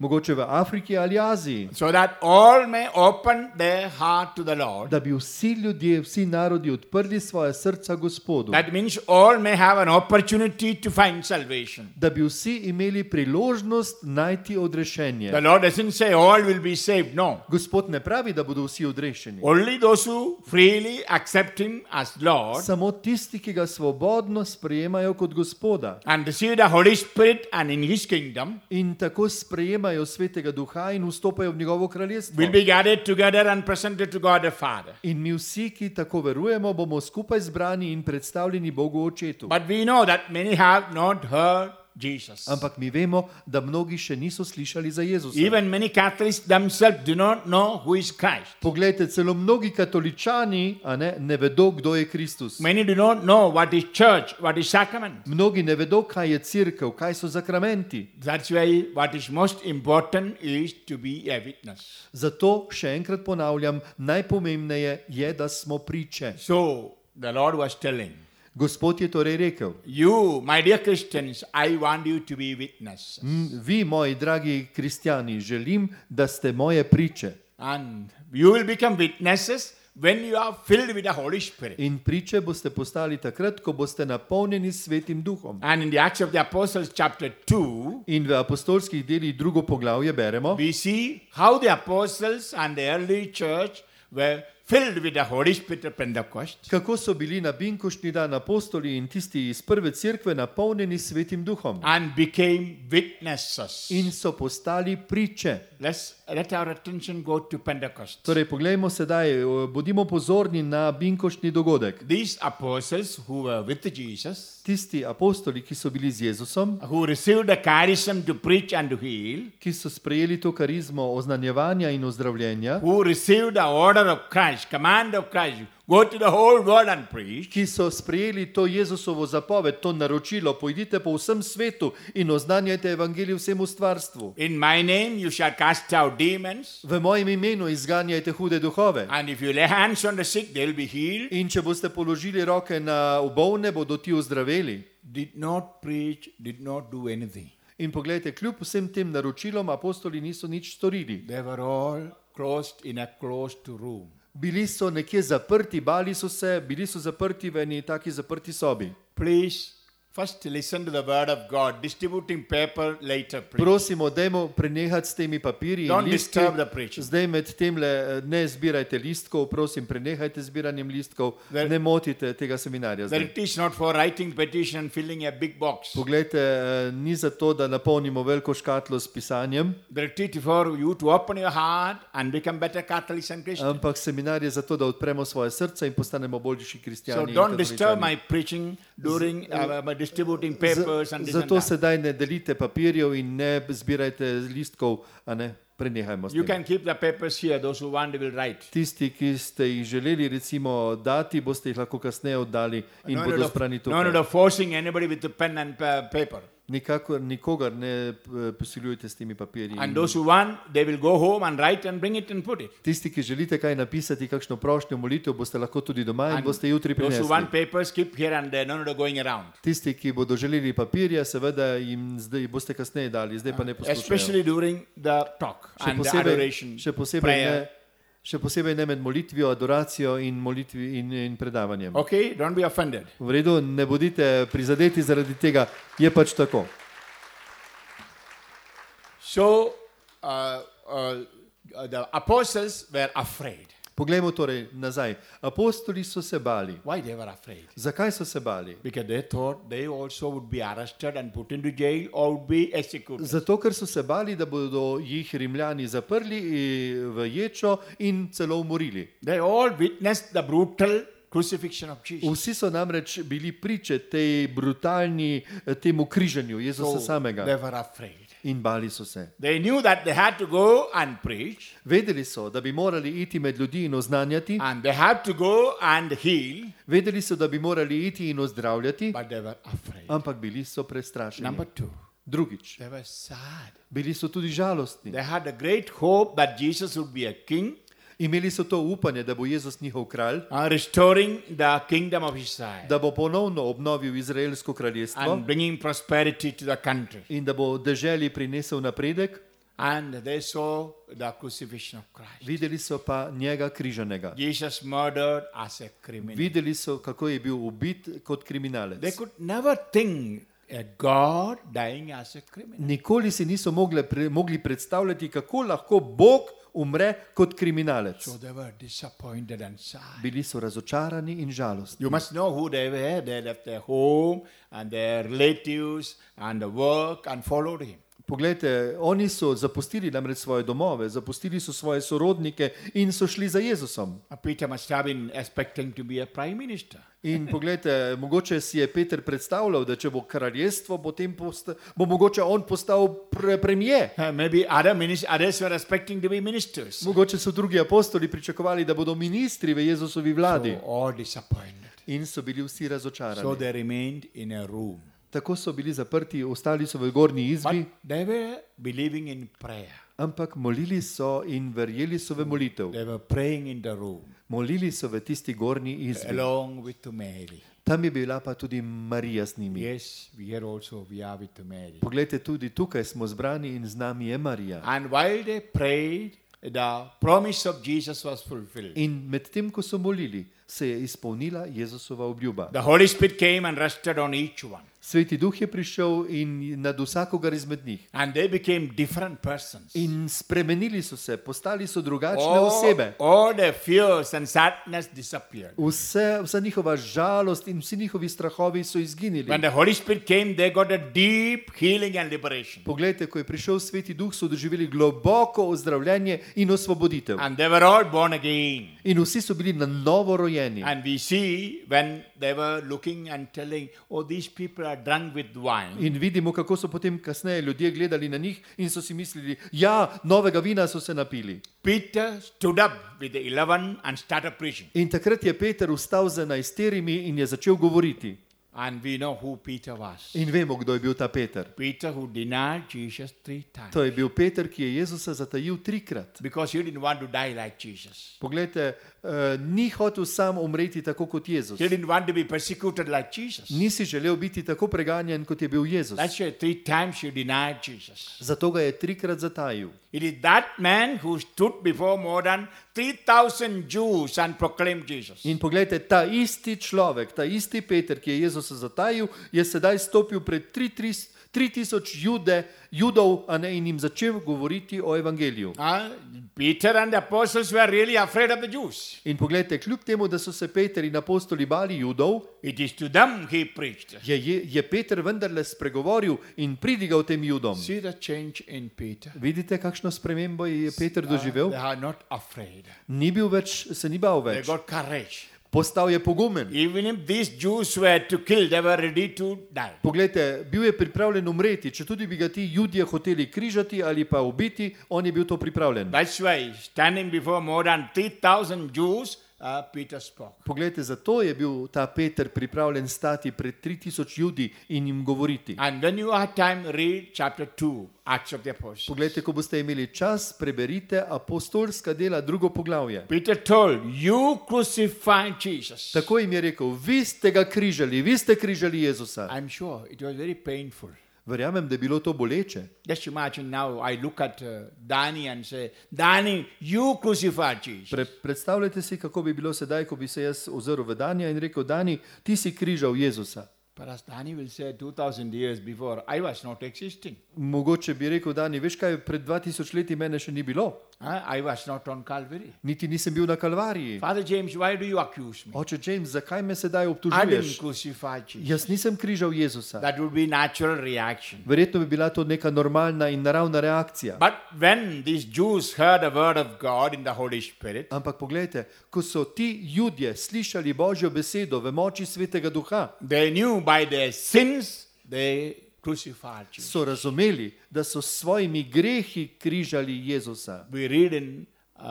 mogoče v Afriki ali Aziji, so that all may open their heart to the Lord. da bi vsi ljudje, vsi narodi odprli svoje srca Gospodu, That means all may have an opportunity to find salvation. da bi vsi imeli priložnost najti odrešenje. The Lord doesn't say all will be saved. No. Gospod ne pravi, da bodo vsi odrešeni. Only those who freely accept Him as Lord Samo tisti, ki ga svobodno sprejemajo kot Gospoda and receive the Holy Spirit and in His kingdom in tako sprejemajo Svetega Duha in vstopajo v njegovo kraljestvo. will be gathered together and presented to God the Father. In mi vsi, ki tako verujemo, bomo skupaj zbrani in predstavljeni Bogu Očetu. But we know that many have not heard Jesus. Ampak mi vemo, da mnogi še niso slišali za Jezusa. Even many Catholics themselves do not know who is Christ. Poglejte, celo mnogi katoličani ne vedo, kdo je Kristus. Many do not know what is church, what is sacrament. Mnogi ne vedo, kaj je cerkev, kaj so sakramenti. That's why what is most important is to be a witness. Zato še enkrat ponavljam, najpomembneje je, da smo priče. So the Lord was telling, Gospod je torej rekel, you, my dear Christians, I want you to be witnesses. vi, moji dragi kristjani, želim, da ste moje priče. And you will become witnesses when you are filled with the Holy Spirit. In priče boste postali takrat, ko boste napolnjeni s Svetim Duhom. And in the Acts of the Apostles chapter 2, In v apostolskih delih 2. poglavje beremo, we see how the apostles and the early church were filled with the Holy Spirit at Pentecost. kako so bili na binkoštni dan apostoli in tisti iz prve cerkve napolnjeni s Svetim Duhom. And became witnesses. In so postali priče. Let our attention go to Pentecost. Torej, poglejmo sedaj, bodimo pozorni na binkoštni dogodek. These apostles who were with Jesus, Tisti apostoli, ki so bili z Jezusom, who received the charism to preach and to heal, ki so sprejeli to karizmo oznanjevanja in ozdravljenja, who received the order of Christ, command of Christ, go to the whole world and preach, ki so sprejeli to Jezusovo zapoved, to naročilo, pojdite po vsem svetu in oznanjajte evangelij vsemu stvarstvu. in my name you shall cast out demons, V mojem imenu izganjajte hude duhove. and if you lay hands on the sick, they will be healed. In če boste položili roke na bolne, bodo ti ozdraveli. Did not preach, did not do anything. In poglejte, kljub vsem tem naročilom apostoli niso nič storili. They were all closed in a closed room. Bili so nekje zaprti, bali so se, bili so zaprti v eni taki zaprti sobi. Please, first listen to the word of God. Distributing paper later, please. Prosimo, dajmo prenehati s temi papirji in Don't listki. disturb the preaching. Zdaj med temle ne zbirajte listkov, prosim, prenehajte zbiranjem listkov, There- ne motite tega seminarja That zdaj. it is not for writing petition and filling a big box. Poglejte, ni zato, da napolnimo veliko škatlo s pisanjem, That it is for you to open your heart and become better Catholics and Christians. ampak seminar je zato, da odpremo svoje srce in postanemo boljši So kristjani. in don't disturb katoličani. my preaching during my distributing papers and this and Zato that. sedaj ne delite papirjev in ne zbirajte listkov, a ne, prenehajmo s You tem. can keep the papers here. Those who want, they will write. Tisti, ki ste jih želeli recimo dati, boste jih lahko kasneje oddali in No bodo need zbrani of, no need tukaj. of forcing anybody with a pen and paper. Nikogar ne posiljujte s temi papirji. And those who want, they will go home and write and bring it and put it. Tisti, ki želite kaj napisati, kakšno prošnjo, molitev, boste lahko tudi doma in And boste jutri those who prinesli. want papers, keep here and there. No need of going around. Tisti, ki bodo želeli papirja, seveda jim zdaj boste kasneje dali, zdaj pa ne poslušajo. Especially during the talk and the adoration, prayer. Še posebej ne med molitvijo, adoracijo in, in predavanjem. Okay, don't be offended. V redu, ne bodite prizadeti zaradi tega, je pač tako. So the apostles were afraid. Poglejmo torej nazaj. Apostoli so se bali. Why they were afraid? Zakaj so se bali? Because they thought they also would be arrested and put into jail or would be executed. Zato, ker so se bali, da bodo jih Rimljani zaprli v ječo in celo umorili. They all witnessed the brutal crucifixion of Jesus. Vsi so namreč bili priče tej brutalni temu križanju Jezusa So samega they were afraid. in bali so se. They knew that they had to go and preach, Vedeli so, da bi morali iti med ljudi in oznanjati, and they had to go and heal, vedeli so, da bi morali iti in ozdravljati, but they were afraid. ampak bili so prestrašeni. Number two, Drugič, they were sad. bili so tudi žalostni. They had a great hope that Jesus would be a king, Imeli so to upanje, da bo Jezus njihov kralj, restoring the kingdom of Israel da bo ponovno obnovil izraelsko kraljestvo and bringing prosperity to the country. in da bo deželi prinesel napredek. And they saw the crucifixion of Christ. Videli so pa njega križanega. Jesus murdered as a criminal. Videli so, kako je bil ubit kot kriminalec. They could never think a God dying as a criminal. Nikoli si niso mogli predstavljati, kako lahko Bog umre kot kriminalec. So they were disappointed and sad. Bili so razočarani in žalostni. You must know who they were. They left their home and their relatives and the work and followed him. Poglejte, oni so zapustili namreč svoje domove, zapustili so svoje sorodnike in so šli za Jezusom. Peter must have been expecting to be a prime minister. In poglejte, mogoče si je Peter predstavljal, da če bo kraljestvo, bo mogoče on postal premijer. Maybe others were expecting to be ministers. Mogoče so drugi apostoli pričakovali, da bodo ministri v Jezusovi vladi. So all disappointed. In so bili vsi razočarani. So they remained in a room. Tako so bili zaprti, ostali so v gornji izbi. But they were believing in prayer. Ampak molili so in verjeli so v molitev. They were praying in the room. Molili so v tisti gornji izbi. Along with Mary. Tam je bila pa tudi Marija s njimi. Yes, we are with Mary. Poglejte, tudi tukaj smo zbrani in z nami je Marija. And while they prayed, the promise of Jesus was fulfilled. In medtem, ko so molili, se je izpolnila Jezusova obljuba. The Holy Spirit came and rested on each one. Sveti Duh je prišel in nad vsakogar izmed njih. And they became different persons. In spremenili so se, postali so drugačne osebe. All their fears and sadness disappeared. Vsa njihova žalost in vsi njihovi strahovi so izginili. When the Holy Spirit came, they got a deep healing and liberation. Poglejte, ko je prišel Sveti Duh, so doživeli globoko ozdravljenje in osvoboditev. And they were all born again. In vsi so bili na novo rojeni. And we see when they were looking and telling, oh, these people are drunk with wine. In vidimo, kako so potem kasneje ljudje gledali na njih in so si mislili, ja, novega vina so se napili. Peter stood up with the 11 and started preaching. In takrat je Peter vstal z 11 in je začel govoriti. And we know who Peter was. In vemo, kdo je bil ta Peter. Peter who denied Jesus 3 times. To je bil Peter, ki je Jezusa zatajil 3-krat. Because he didn't want to die like Jesus. Poglejte, ni hotel sam umreti tako kot Jezus. He didn't want to be persecuted like Jesus. Nisi želel biti tako preganjan, kot je bil Jezus. That's why 3 times he denied Jesus. Zato ga je 3-krat zatajil. It is that man who stood before more than 3,000 Jews and proclaimed Jesus. In poglejte, ta isti človek, ta isti Peter, ki je Jezusa zatajil, je sedaj stopil pred 3,000 Judov, in jim začel govoriti o evangeliju. Peter and the apostles were really afraid of the Jews. In poglejte, kljub temu, da so se Peter in apostoli bali Judov, it is to them he preached. Je Peter vendarle spregovoril in pridigal tem Judom. See the change in Peter. Vidite, kakšno spremembo je Peter doživel? They are not afraid. Se ni bal več. They got courage. Postal je pogumen. Even if these Jews were to kill, they were ready to die. Poglejte, bil je pripravljen umreti, če tudi bi ga ti Judje hoteli križati ali pa ubiti, on je bil to pripravljen. That's why, standing before more than 3,000 Jews, Peter spoke. Poglejte, zato je bil ta Peter pripravljen stati pred 3,000 Judi in jim govoriti. And when you have time, read chapter 2, Acts of the Apostles. Poglejte, ko boste imeli čas, preberite apostolska dela, 2. poglavje. Peter told, you crucified Jesus. Tako jim je rekel, vi ste ga križali, vi ste križali Jezusa. I'm sure it was very painful. Verjamem, da je bilo to boleče. Just imagine now I look at Danny and say, Danny, you crucified Jesus. Predstavljajte si, kako bi bilo sedaj, ko bi se jaz ozrl v Danija in rekel, Dani, ti si križal Jezusa. Perhaps Danny will say 2,000 years before I was not existing. Mogoče bi rekel, Dani, veš kaj, pred 2000 leti mene še ni bilo. I was not on Calvary. Niti nisem bil na Kalvariji. Father James, why do you accuse me? Oče James, zakaj me sedaj I obtožuješ? didn't crucify Jesus. Jaz nisem križal Jezusa. That would be natural reaction. Verjetno bi bila to neka normalna in naravna reakcija. But when these Jews heard the word of God in the Holy Spirit, Ampak poglejte, ko so ti Judje slišali Božjo besedo v moči Svetega Duha, they knew by their sins they crucified Jesus. so razumeli, da so s svojimi grehi križali Jezusa. We read in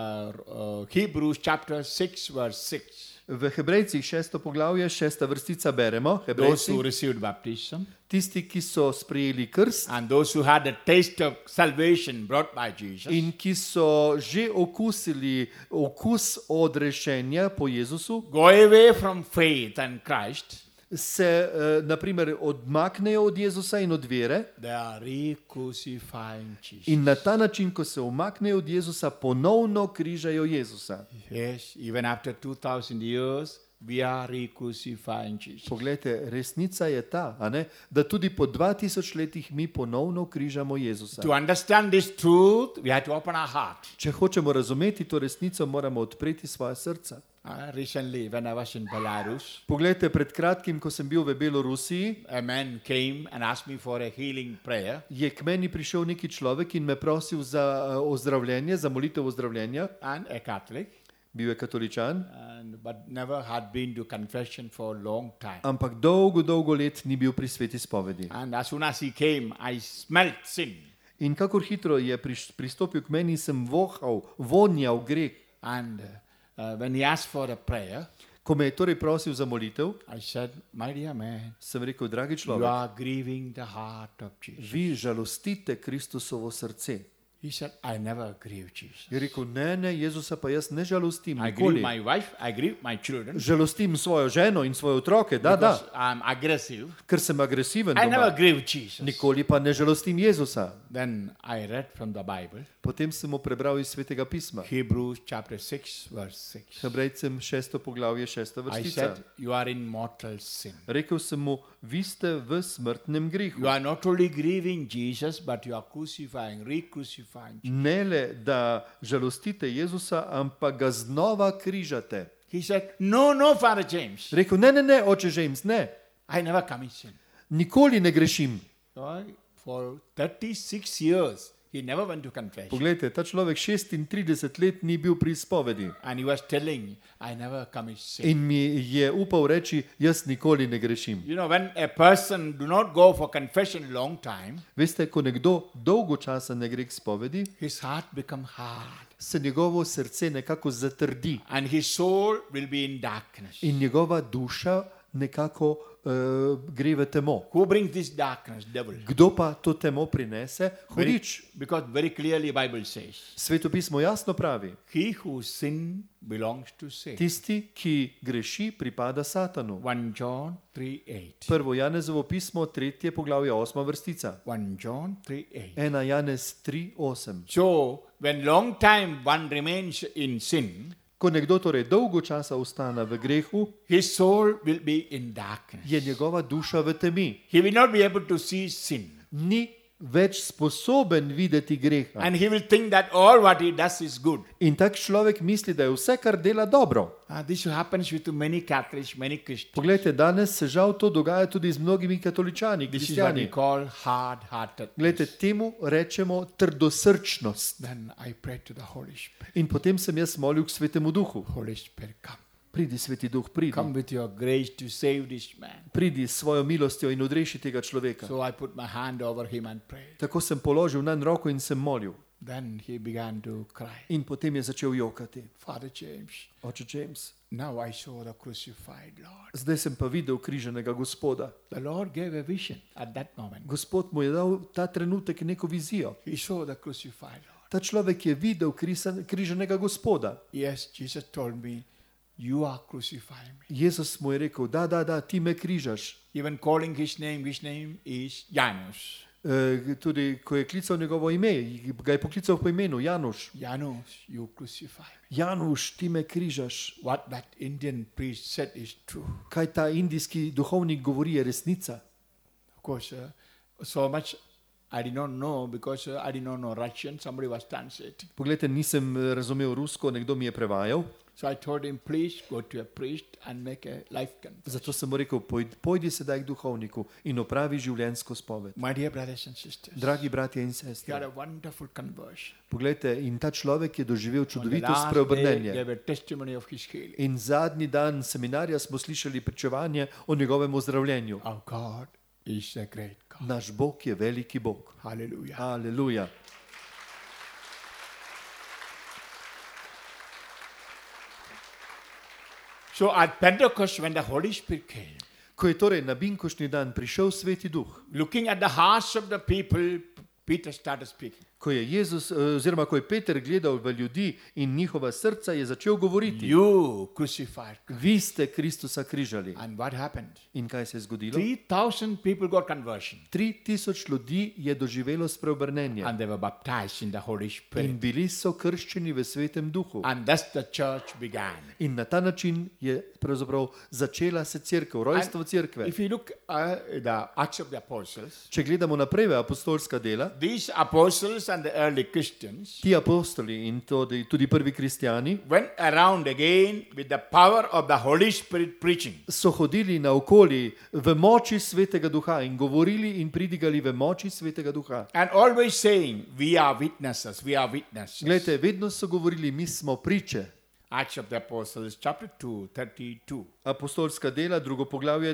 Hebrews chapter 6 verse 6. V Hebrejcih 6. poglavje, 6. vrstica beremo, Those Hebrejci, who received baptism tisti, ki so sprejeli krst and those who had the taste of salvation brought by Jesus, in ki so že okusili okus odrešenja po Jezusu, go away from faith in Christ se naprimer odmaknejo od Jezusa in od vere they are re-crucifying Jesus. in na ta način, ko se umaknejo od Jezusa, ponovno križajo Jezusa. Yes, even after 2000 years, we are re-crucifying Jesus. Poglejte, resnica je ta, a ne, da tudi po 2000 letih mi ponovno križamo Jezusa. To understand this truth, we have to open our heart. Če hočemo razumeti to resnico, moramo odpreti svoja srca. Recently, when I was in Belarus, Poglejte, pred kratkim, ko sem bil v Belorusiji, a man came and asked me for a healing prayer. je k meni prišel neki človek in me prosil za ozdravljenje, za molitev ozdravljenja. And a Catholic, Bil je katoličan, but never had been to confession for a long time. ampak dolgo let ni bil pri sveti spovedi. And as soon as he came, I smelled sin. In kakor hitro je pristopil k meni, sem vonjal greh. And when he asked for a prayer, Ko me je torej prosil za molitev, I said, my dear man, sem rekel, dragi you človek, are grieving the heart of Jesus. vi žalostite Kristusovo srce. He said, I never grieve Jesus. Je rekel, ne, Jezusa pa jaz ne žalostim I grieve nikoli. my wife, I grieve my children, Žalostim svojo ženo in svoje otroke, da, because I'm aggressive. ker sem agresiven I never doma. grieve Jesus. Nikoli pa ne žalostim Jezusa. Then I read from the Bible, Potem sem mu prebral iz Svetega pisma. Hebrews chapter 6, verse 6. Hebrejcem 6. poglavje 6. I vrstica. said, you are in mortal sin. Rekel sem mu, vi ste v smrtnem grehu. You are not only grieving Jesus, but you are crucifying, re-crucifying Jesus. Ne le, da žalostite Jezusa, ampak ga znova križate. He said, no, Father James, Rekel, ne, oče James, ne, I never commit sin. nikoli ne grešim. For 36 years, he never went to confession. Poglejte, ta človek 36 let ni bil pri spovedi And he was telling, I never commit sin. in mi je upal reči, jaz nikoli ne grešim. You know, when a person do not go for confession a long time, Veste, ko nekdo dolgo časa ne gre k spovedi, his heart become hard. se njegovo srce nekako zatrdi And his soul will be in darkness. in njegova duša nekako gre v temo. Who brings this darkness? Devil. Kdo pa to temo prinese? Hudič. Because very clearly Bible says, Svetopismo jasno pravi, he who sin belongs to Satan. tisti, ki greši, pripada Satanu. 1 John 3:8. Prvo Janezovo pismo, 3. poglavje, 8. vrstica. 1 John 3:8. 1 Janez 3:8. So, when long time one remains in sin, Ko nekdo torej dolgo časa ostane v grehu, his soul will be in darkness. je njegova duša v temi. He will not be able to see sin. Ni več sposoben videti greha. And he will think that all what he does is good. In tak človek misli, da je vse, kar dela, dobro. This happens with many Catholics, many Christians. Poglejte, danes se žal to dogaja tudi z mnogimi katoličani, This is what we kristjani. call hard-hearted. Glejte, temu rečemo trdosrčnost. Then I pray to the Holy Spirit. In potem sem jaz molil k Svetemu Duhu. Holy Spirit, come. Pridi, Sveti Duh, pridi. Come with your grace to save this man. Pridi s svojo milostjo in odreši tega človeka. So I put my hand over him and prayed. Tako sem položil nanj roko in sem molil. Then he began to cry. In potem je začel jokati. Father James, Oče James, now I saw the crucified Lord. zdaj sem pa videl križanega Gospoda. The Lord gave a vision at that moment. Gospod mu je dal ta trenutek neko vizijo. He saw the crucified Lord. Ta človek je videl križanega Gospoda. Yes, Jesus told me, you are crucifying me. Jezus mu je rekel, da, ti me križaš. Even calling his name is Janus. Tudi ko je klical njegovo ime, ga je poklical po imenu Januš. Janus, you crucify me. Januš, ti me križaš. What that Indian priest said is true. Kaj ta indijski duhovnik govori, je resnica. Of course, so much I did not know because I did not know Russian. Somebody was translating. Poglejte, nisem razumel rusko, nekdo mi je prevajal. So I told him, please go to a priest and make a life confession. Zato sem mu rekel, pojdi sedaj k duhovniku in opravi življenjsko spoved. My dear brothers and sisters, Dragi bratje in he had sestre, a wonderful conversion. poglejte, in ta človek je doživel On the čudovito last day, spreobrnenje. gave a testimony of his healing. In zadnji dan seminarja smo slišali pričevanje o njegovem ozdravljenju. Our God is a great God. Naš Bog je veliki Bog. Hallelujah. Aleluja. So at Pentecost, when the Holy Spirit came, Ko je torej na binkošnji dan prišel Sveti Duh, looking at the hearts of the people, Peter started speaking. Ko je Jezus, oziroma ko je Peter gledal v ljudi in njihova srca, je začel govoriti: You crucified Christ. Vi ste Kristusa križali. And what happened? In kaj se je zgodilo? 3,000 people got conversion. 3000 ljudi je doživelo spreobrnenje And they were baptized in the Holy Spirit. in bili so krščeni v Svetem Duhu. And thus the church began. In na ta način je pravzaprav začela se cerkev, rojstvo cerkve. If you look at the Acts of the Apostles, Če gledamo naprej v apostolska dela, these apostles and the early Christians ti apostoli in tudi prvi kristjani went around again with the power of the Holy Spirit preaching. so hodili naokoli v moči Svetega Duha in govorili in pridigali v moči Svetega Duha. And always saying, we are witnesses, we are witnesses. Glejte, vedno so govorili, mi smo priče. Acts of the Apostles, chapter 2, 32. Apostolska dela, drugo poglavje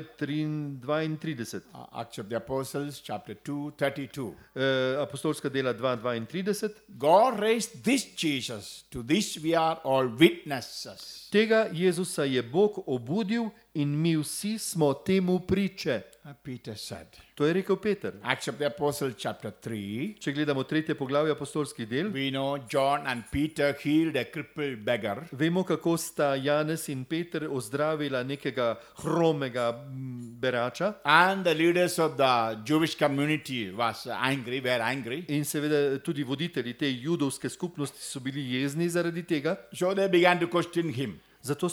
32. Acts of the Apostles, chapter 2, 32. Apostolska dela 2:32. God raised this Jesus, to this we are all witnesses. Tega Jezusa je Bog obudil in mi vsi smo temu priče. Peter said. To je rekel Peter. Acts of the Apostles, chapter 3. Če gledamo tretje poglavje apostolskih del, We know John and Peter healed a crippled beggar. vemo, kako sta Janez in Peter ozdravila nekega hromega berača. And the leaders of the Jewish community were angry. In seveda tudi voditelji te judovske skupnosti so bili jezni zaradi tega. So they began to question him. Zato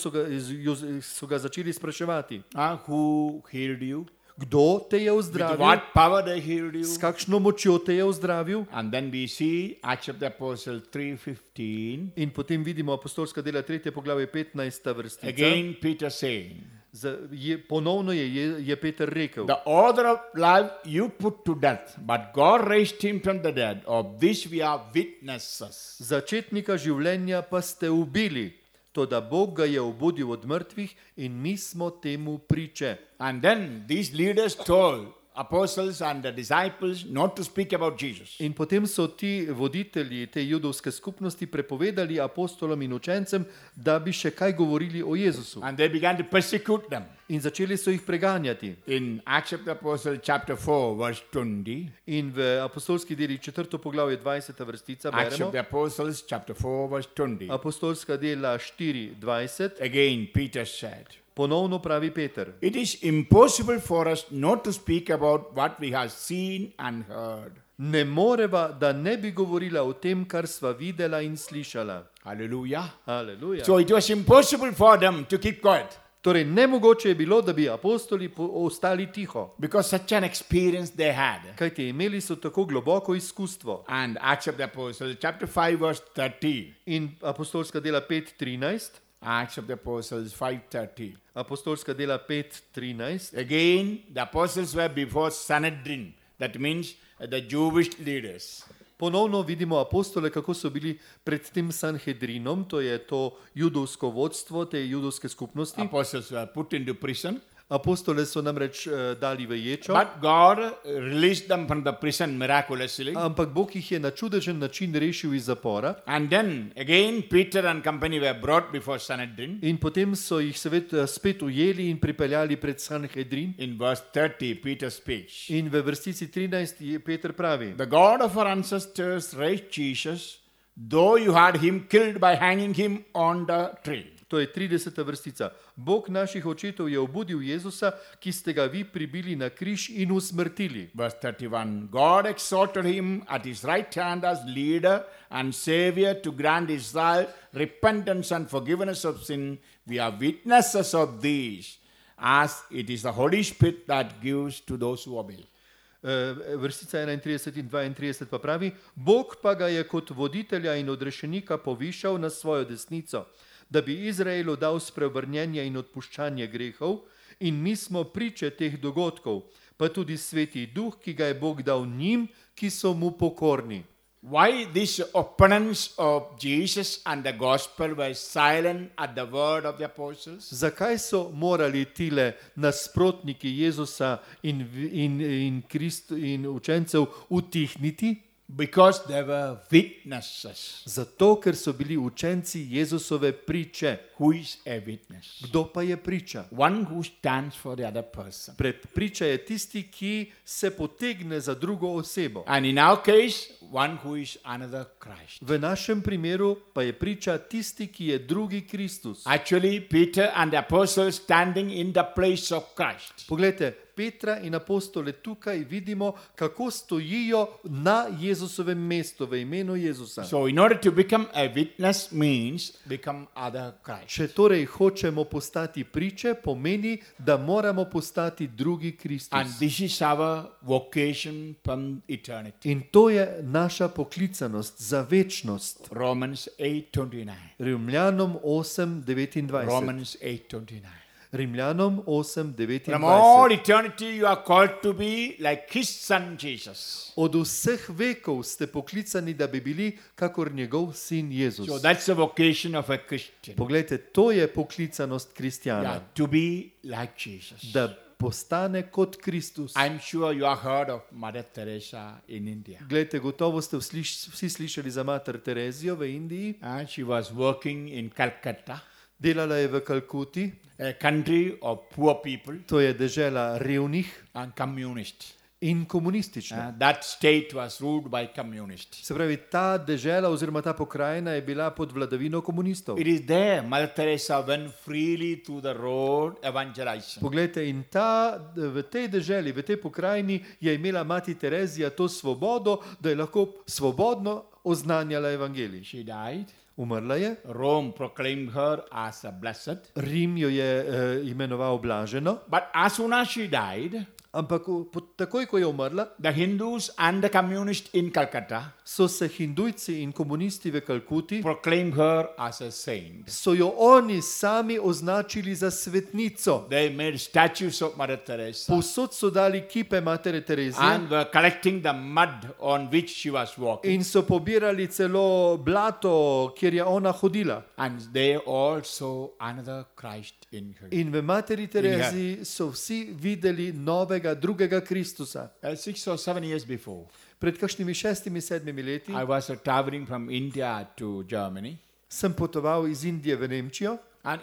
so ga začeli spraševati. Who healed you? Kdo te je With ozdravil? what power they healed you? S kakšno močjo te je ozdravil? And then we see Acts of the Apostles 3:15. In potem vidimo apostolska dela 3. poglavje 15. vrstica. Again Peter saying, Ponovno je Peter rekel: the author of life you put to death, but God raised him from the dead. Of this we are witnesses. Začetnika življenja pa ste ubili, toda Bog ga je obudil od mrtvih in mi smo temu priče. And then these leaders told apostles and the disciples not to speak about Jesus. In potem so ti voditelji te judovske skupnosti prepovedali apostolom in učencem, da bi še kaj govorili o Jezusu. And they began to persecute them. In začeli so jih preganjati. In Acts of the Apostles chapter 4 verse 20. In v apostolski deli 4. poglavje 20. vrstica Acts beremo. of the Apostles chapter 4 verse 20. Apostolska dela 4:20. Again Peter said, Ponovno pravi Peter: it is impossible for us not to speak about what we have seen and heard. Ne moreva, da ne bi govorila o tem, kar sva videla in slišala. Hallelujah. Aleluja. So it was impossible for them to keep quiet Torej, nemogoče je bilo, da bi apostoli ostali tiho, because such an experience they had. kajti imeli so tako globoko izkustvo. And Acts of the Apostles chapter 5 verse 13. In apostolska dela 5:13, Acts of the Apostles 5:30. apostolska dela 5:13, Again, the apostles were before Sanhedrin. That means the Jewish leaders. ponovno vidimo apostole, kako so bili pred tem Sanhedrinom, to je to judovsko vodstvo te judovske skupnosti. Apostles were put into prison. Apostole so namreč dali v ječo, But God released them from the prison miraculously. ampak Bog jih je na čudežen način rešil iz zapora. And then again Peter and company were brought before Sanhedrin. In potem so jih seveda spet ujeli in pripeljali pred Sanhedrin. In verse 30 Peter speaks. In v vrstici 13 je Peter pravi: The God of our ancestors raised Jesus, though you had him killed by hanging him on the tree. To je 30. vrstica. Bog naših očetov je obudil Jezusa, ki ste ga vi pribili na križ in usmrtili. Verse 31. God exalted him at his right hand as leader and savior to grant Israel repentance and forgiveness of sin. We are witnesses of these, as it is the Holy Spirit that gives to those who obey. Vrstica 31 in 32 pa pravi: Bog pa ga je kot voditelja in odrešenika povišal na svojo desnico, da bi Izraelu dal spreobrnjenje in odpuščanje grehov, in mi smo priče teh dogodkov, pa tudi Sveti Duh, ki ga je Bog dal njim, ki so mu pokorni. Why these opponents of Jesus and the gospel were silent at the word of the apostles? Zakaj so morali tile nasprotniki Jezusa in učencev utihniti? Because they were witnesses. Zato, ker so bili učenci Jezusove priče. Who is a witness? Kdo pa je priča? One who stands for the other person. Priča je tisti, ki se potegne za drugo osebo. And in our case, one who is another Christ. V našem primeru pa je priča tisti, ki je drugi Kristus. Actually, Peter and the apostles standing in the place of Christ. Poglejte, Petra in apostole tukaj vidimo, kako stojijo na Jezusovem mestu v imenu Jezusa. So in order to become a witness means become other Christ. Če torej hočemo postati priče, pomeni, da moramo postati drugi And Kristus. this is our vocation from eternity. In to je naša poklicanost za večnost. Romans 8:29. Rimljanom 8:29. Romans 8:29. Rimljanom From 8:29. all eternity you are called to be like his son Jesus. Od vseh vekov ste poklicani, da bi bili kakor njegov sin Jezus. So that's the vocation of a Christian. Poglejte, to je poklicanost kristjana, Yeah, to be like Jesus. da postane kot Kristus. I'm sure you have heard of Mother Teresa in India. Glejte, gotovo ste vsi slišali za mater Terezijo v Indiji. She was working in Calcutta, Delala je v Kalkuti, a country of poor people to je dežela revnih and communist. in komunistična. That state was ruled by communists. Se pravi, ta dežela oziroma ta pokrajina je bila pod vladavino komunistov. It is there Mother Teresa went freely to the road evangelizing. Poglejte, in v tej deželi, v tej pokrajini je imela mati Terezija to svobodo, da je lahko svobodno oznanjala evangelij. She died. Umrla je, Rome proclaimed her as a blessed. Rim jo je imenoval blaženo, But as soon as she died, ampak takoj, ko je umrla, the Hindus and the communists in Calcutta so se hindujci in komunisti v Kalkuti, proclaimed her as a saint. so jo oni sami označili za svetnico. They made statues of Mother Teresa Povsod so dali kipe matere Terezije and were collecting the mud on which she was walking. in so pobirali celo blato, kjer je ona hodila. And they all saw another Christ in her. In v materi Tereziji so vsi videli novega, drugega Kristusa. 6 or 7 years before, Pred kakšnimi 6-7 leti I was traveling from India to Germany. sem potoval iz Indije v Nemčijo And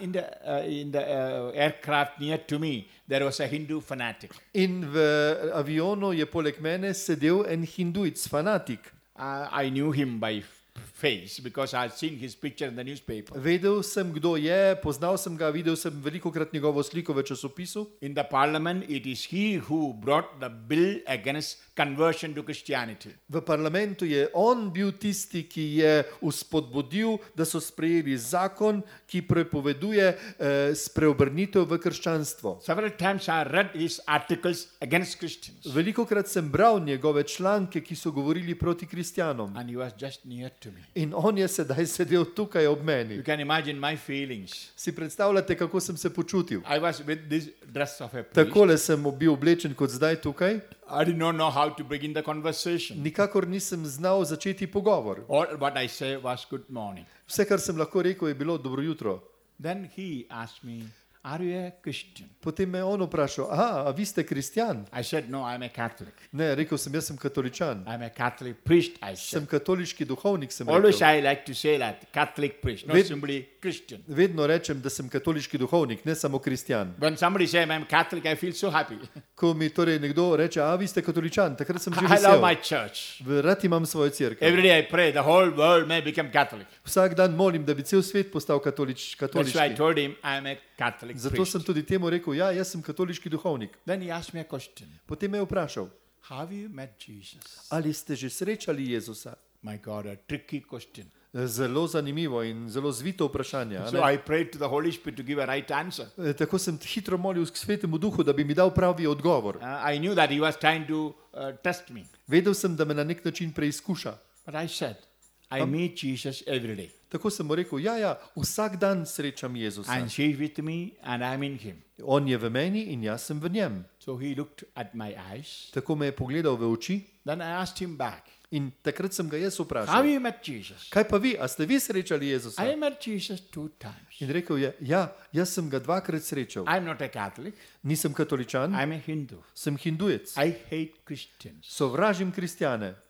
in the aircraft near to me, there was a Hindu fanatic. in v avionu je poleg mene sedel en hindujc, fanatik. I knew him by face because I had seen his picture in the newspaper. Vedel sem, kdo je, poznal sem ga, videl sem velikokrat njegovo sliko v časopisu. In the parliament, it is he who brought the bill against conversion to Christianity. V parlamentu je on bil tisti, ki je uspodbudil, da so sprejeli zakon, ki prepoveduje spreobrnitev v krščanstvo. Several times I read his articles against Christians. Velikokrat sem bral njegove članke, ki so govorili proti kristjanom. And he was just near to me. In on je sedaj sedel tukaj ob You meni. can imagine my feelings. Si predstavljate, kako sem se počutil? I was with this dress of a priest. Takole sem bil oblečen kot zdaj tukaj. I did not know how to begin the conversation. Nikakor nisem znal začeti pogovor. All what I say was good morning. Vse, kar sem lahko rekel, je bilo dobro jutro. Then he asked me, are you a Christian? Potem me je on vprašal, a vi ste kristjan? I said, no, I'm a Catholic. Ne, rekel sem, jaz sem katoličan. I'm a Catholic priest, I Sem said. katoliški duhovnik, sem Always rekel. I like to say that, Catholic priest, not With- simply Christian. Vedno rečem, da sem katoliški duhovnik, ne samo kristjan. When somebody says I'm Catholic, I feel so happy. Ko mi torej nekdo reče, a vi ste katoličan, takrat sem že I love vesel. my church. Rad imam svojo cerkev. Every day I pray the whole world may become Catholic. Vsak dan molim, da bi cel svet postal That's why I katoliški. told him I'm a Catholic Zato priest. sem tudi temu rekel, ja, jaz sem katoliški duhovnik. Then he asked me a question. Potem me je vprašal, Have you met Jesus? ali ste že srečali Jezusa? My God, a tricky question. Zelo zanimivo in zelo zvito vprašanje. a So ne? I prayed to the Holy Spirit to give a right answer. Tako sem hitro molil k Svetemu Duhu, da bi mi dal pravi odgovor. I knew that he was trying to test me. Vedel sem, da me na nek način preizkuša. But I said, I meet Jesus every day. Tako sem mu rekel, ja, vsak dan srečam Jezusa. And he is with me and I'm in him. On je v meni in jaz sem v njem. So he looked at my eyes. Tako me je pogledal v oči Then I asked him back, in takrat sem ga jaz have vprašal, you met Jesus? kaj pa vi, a ste vi srečali Jezusa? I met Jesus 2 times. In rekel je, ja, jaz sem ga dvakrat srečal. I'm not a Catholic. Nisem katoličan, I'm a Hindu. sem hindujec. I hate Christians. Sovražim kristjane.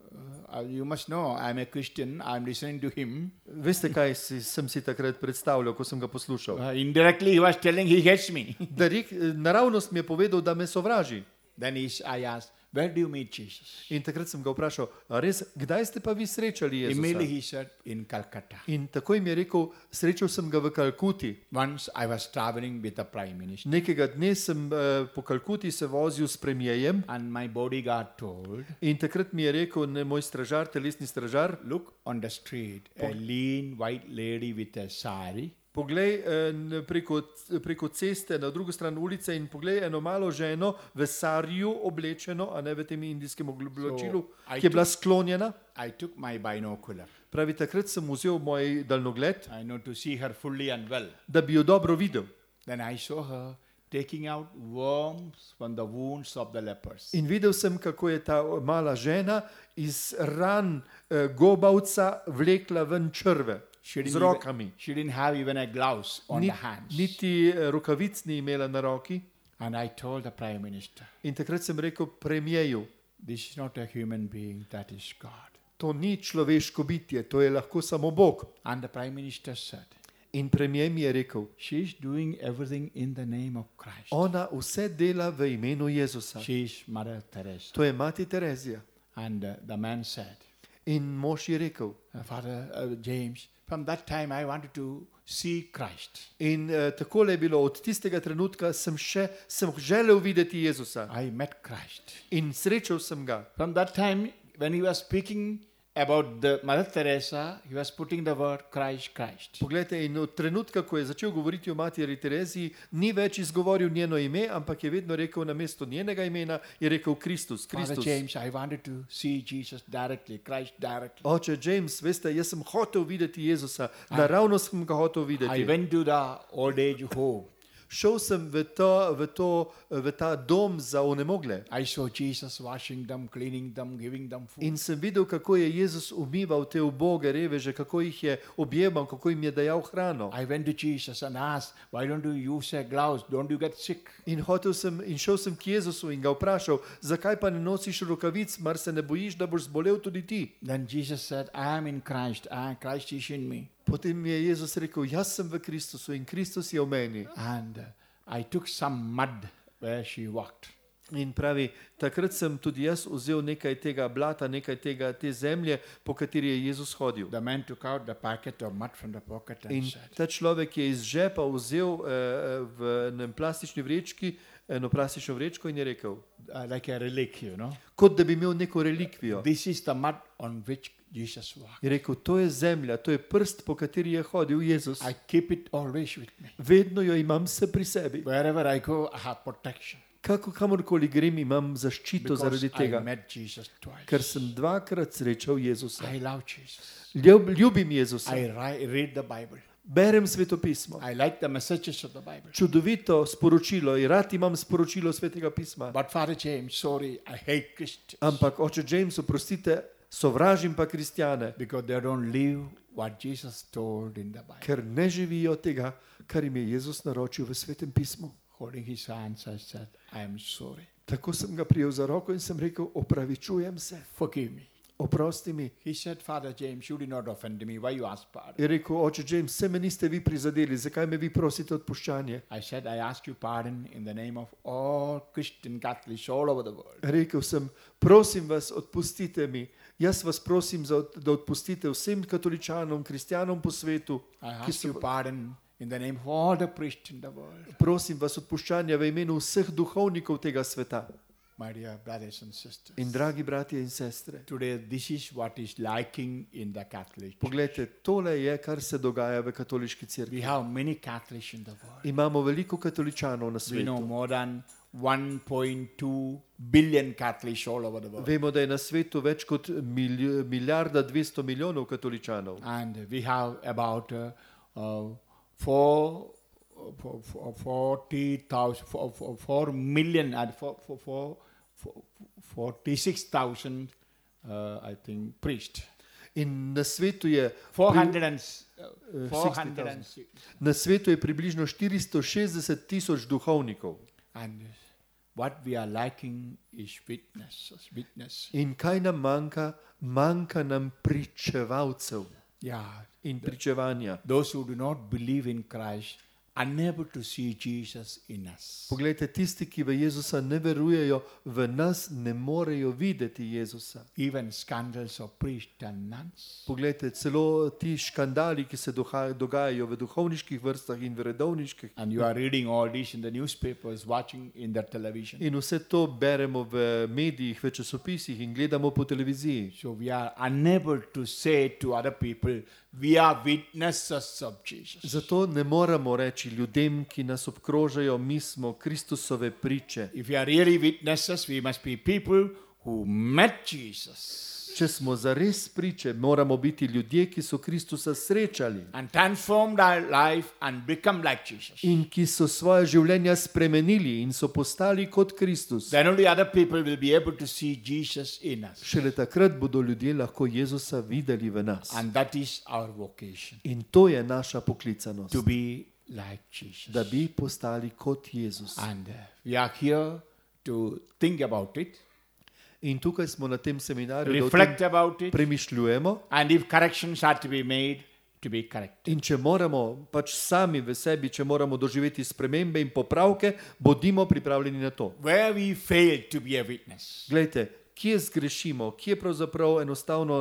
You must know, I'm a Christian, I'm listening to him. Veste, kaj sem si takrat predstavljal, ko sem ga poslušal? Indirectly, he was telling he hates me. Naravnost mi je povedal, da me sovraži. Then I asked, where do you meet Jesus? In takrat sem ga vprašal, a res, kdaj ste pa vi srečali Immediately Jezusa? he said, in Calcutta. In takoj mi je rekel, srečal sem ga v Kalkuti. Once I was traveling with the prime minister. Nekega dne sem po Kalkuti se vozil s premijejem And my bodyguard told, in takrat mi je rekel moj stražar, telesni stražar, look on the street, a lean white lady with a sari. poglej preko ceste na drugo stran ulice in poglej eno malo ženo v sariju oblečeno, a ne v tem indijskem oblačilu, ki je bila sklonjena. I took my binocular. Pravi, takrat sem vzel moj daljnogled, I know to see her fully and well. da bi jo dobro videl. Then I saw her taking out worms from the wounds of the lepers. In videl sem, kako je ta mala žena iz ran gobavca vlekla ven črve z rokami. She didn't have even a gloves on the hands. Niti rokavic ni imela na roki. And I told the prime minister, In takrat sem rekel premijeju, this is not a human being, that is God. to ni človeško bitje, to je lahko samo Bog. And the prime minister said, In premijer mi je rekel, she is doing everything in the name of Christ. ona vse dela v imenu Jezusa. She is Mother Teresa. To je mati Terezija. And the man said, In mož je rekel, Father James, from that time I wanted to see Christ. in takole je bilo, od tistega trenutka sem želel videti Jezusa. I met Christ. In srečal sem ga. From that time, when he was speaking about the Mother Teresa, he was putting the word Christ, Christ. Poglejte, in od trenutka, ko je začel govoriti o materi Tereziji, ni več izgovoril njeno ime, ampak je vedno rekel na mesto njenega imena, je rekel Kristus, Father Kristus. James, I wanted to see Jesus directly, Christ directly. Oče James, veste, jaz sem hotel videti Jezusa, naravno sem ga hotel I videti. went to the old age home. Šel sem v ta dom za onemogle I saw Jesus washing them, cleaning them, giving them food. in sem videl, kako je Jezus umival te uboge reveže, kako jih je objemal, kako jim je dajal hrano. I went to Jesus and asked, why don't you use a gloves? Don't you get sick? In šel sem k Jezusu in ga vprašal, zakaj pa ne nosiš rokavic, mar se ne bojiš, da boš zbolel tudi ti. Then Jesus said, I am in Christ, and Christ is in me. Potem mi je Jezus rekel, jaz sem v Kristusu in Kristus je v meni. And I took some mud where she walked. In pravi, takrat sem tudi jaz vzel nekaj tega blata, nekaj te zemlje, po kateri je Jezus hodil. The man took out the packet of mud from the pocket and In said, ta človek je iz žepa vzel v enem plastični vrečki, eno plastično vrečko in je rekel, like a relic, you know. kot da bi imel neko relikvijo. This is the mud on which Jesus walked. Je rekel, to je zemlja, to je prst, po kateri je hodil Jezus. I keep it always with me. Vedno jo imam se pri sebi. Wherever I go, I have protection. Kamorkoli grem, imam zaščito Because zaradi I tega, met Jesus twice. ker sem dvakrat srečal Jezusa. I love Jesus. Ljubim Jezusa. I read the Bible. Berem svetopismo. I like the messages of the Bible. Čudovito sporočilo in rad imam sporočilo svetega pisma. But Father James, sorry, I hate Christians. Ampak, oče James, oprostite, sovražim pa kristjane, Because they don't live what Jesus told in the Bible. ker ne živijo tega, kar jim je Jezus naročil v svetem pismu. Holding his hands, I said, I am sorry. Tako sem ga prijel za roko in sem rekel, opravičujem se, Forgive me. oprosti mi. He said, Father James, you did not offend me. Why you ask pardon? Je rekel, oče James, se me niste vi prizadeli, zakaj me vi prosite odpuščanje? I said, I ask you pardon in the name of all Christian Catholics all over the world. Rekel sem, prosim vas, odpustite mi. Jaz vas prosim, da odpustite vsem katoličanom, kristjanom po svetu. I ask you pardon in the name of all the priests in the world. Prosim vas odpuščanja v imenu vseh duhovnikov tega sveta. My dear brothers and sisters. In dragi bratje in sestre, Today, this is what is lacking in the Catholic Church. poglejte, tole je, kar se dogaja v katoliški We cerkvi. have many Catholics in the world. Imamo veliko katoličanov na We know svetu. more than 1.2 billion Catholics all over the world. Vemo, da je na svetu več kot milijarda 200 milijonov katoličanov. And we have about 4 million and 46,000 I think priests. In na svetu je 460. na svetu je približno 460 tisoč duhovnikov. And what we are lacking is witness. In kaj nam manjka? Manjka nam pričevalcev Yeah. in pričevanja. Those who do not believe in Christ, unable to see Jesus in us. Poglejte, tisti, ki v Jezusa ne verujejo, v nas ne morejo videti Jezusa. Even scandals of priests and nuns. Poglejte, celo ti škandali, ki se dogajajo v duhovniških vrstah in v redovniških. And you are reading all this in the newspapers, watching in the television. In vse to beremo v medijih, v časopisih in gledamo po televiziji. So we are unable to say to other people, we are witnesses of Jesus. Zato ne moramo reči ljudem, ki nas obkrožajo, mi smo Kristusove priče. If we are really witnesses, we must be people who met Jesus. Če smo zares priče, moramo biti ljudje, ki so Kristusa srečali And transformed our life and become like Jesus. in ki so svoje življenja spremenili in so postali kot Kristus. Then only other people will be able to see Jesus in us. Šele takrat bodo ljudje lahko Jezusa videli v nas. And that is our vocation, In to je naša poklicanost, to be like Jesus. da bi postali kot Jezus. And we are here to think about it, In tukaj smo na tem seminarju, da o reflect tem about it, premišljujemo. and if corrections are to be made, to be corrected. In če moramo pač sami v sebi, če moramo doživeti spremembe in popravke, bodimo pripravljeni na to. Where we fail to be a witness, Glejte, kje zgrešimo, kje pravzaprav enostavno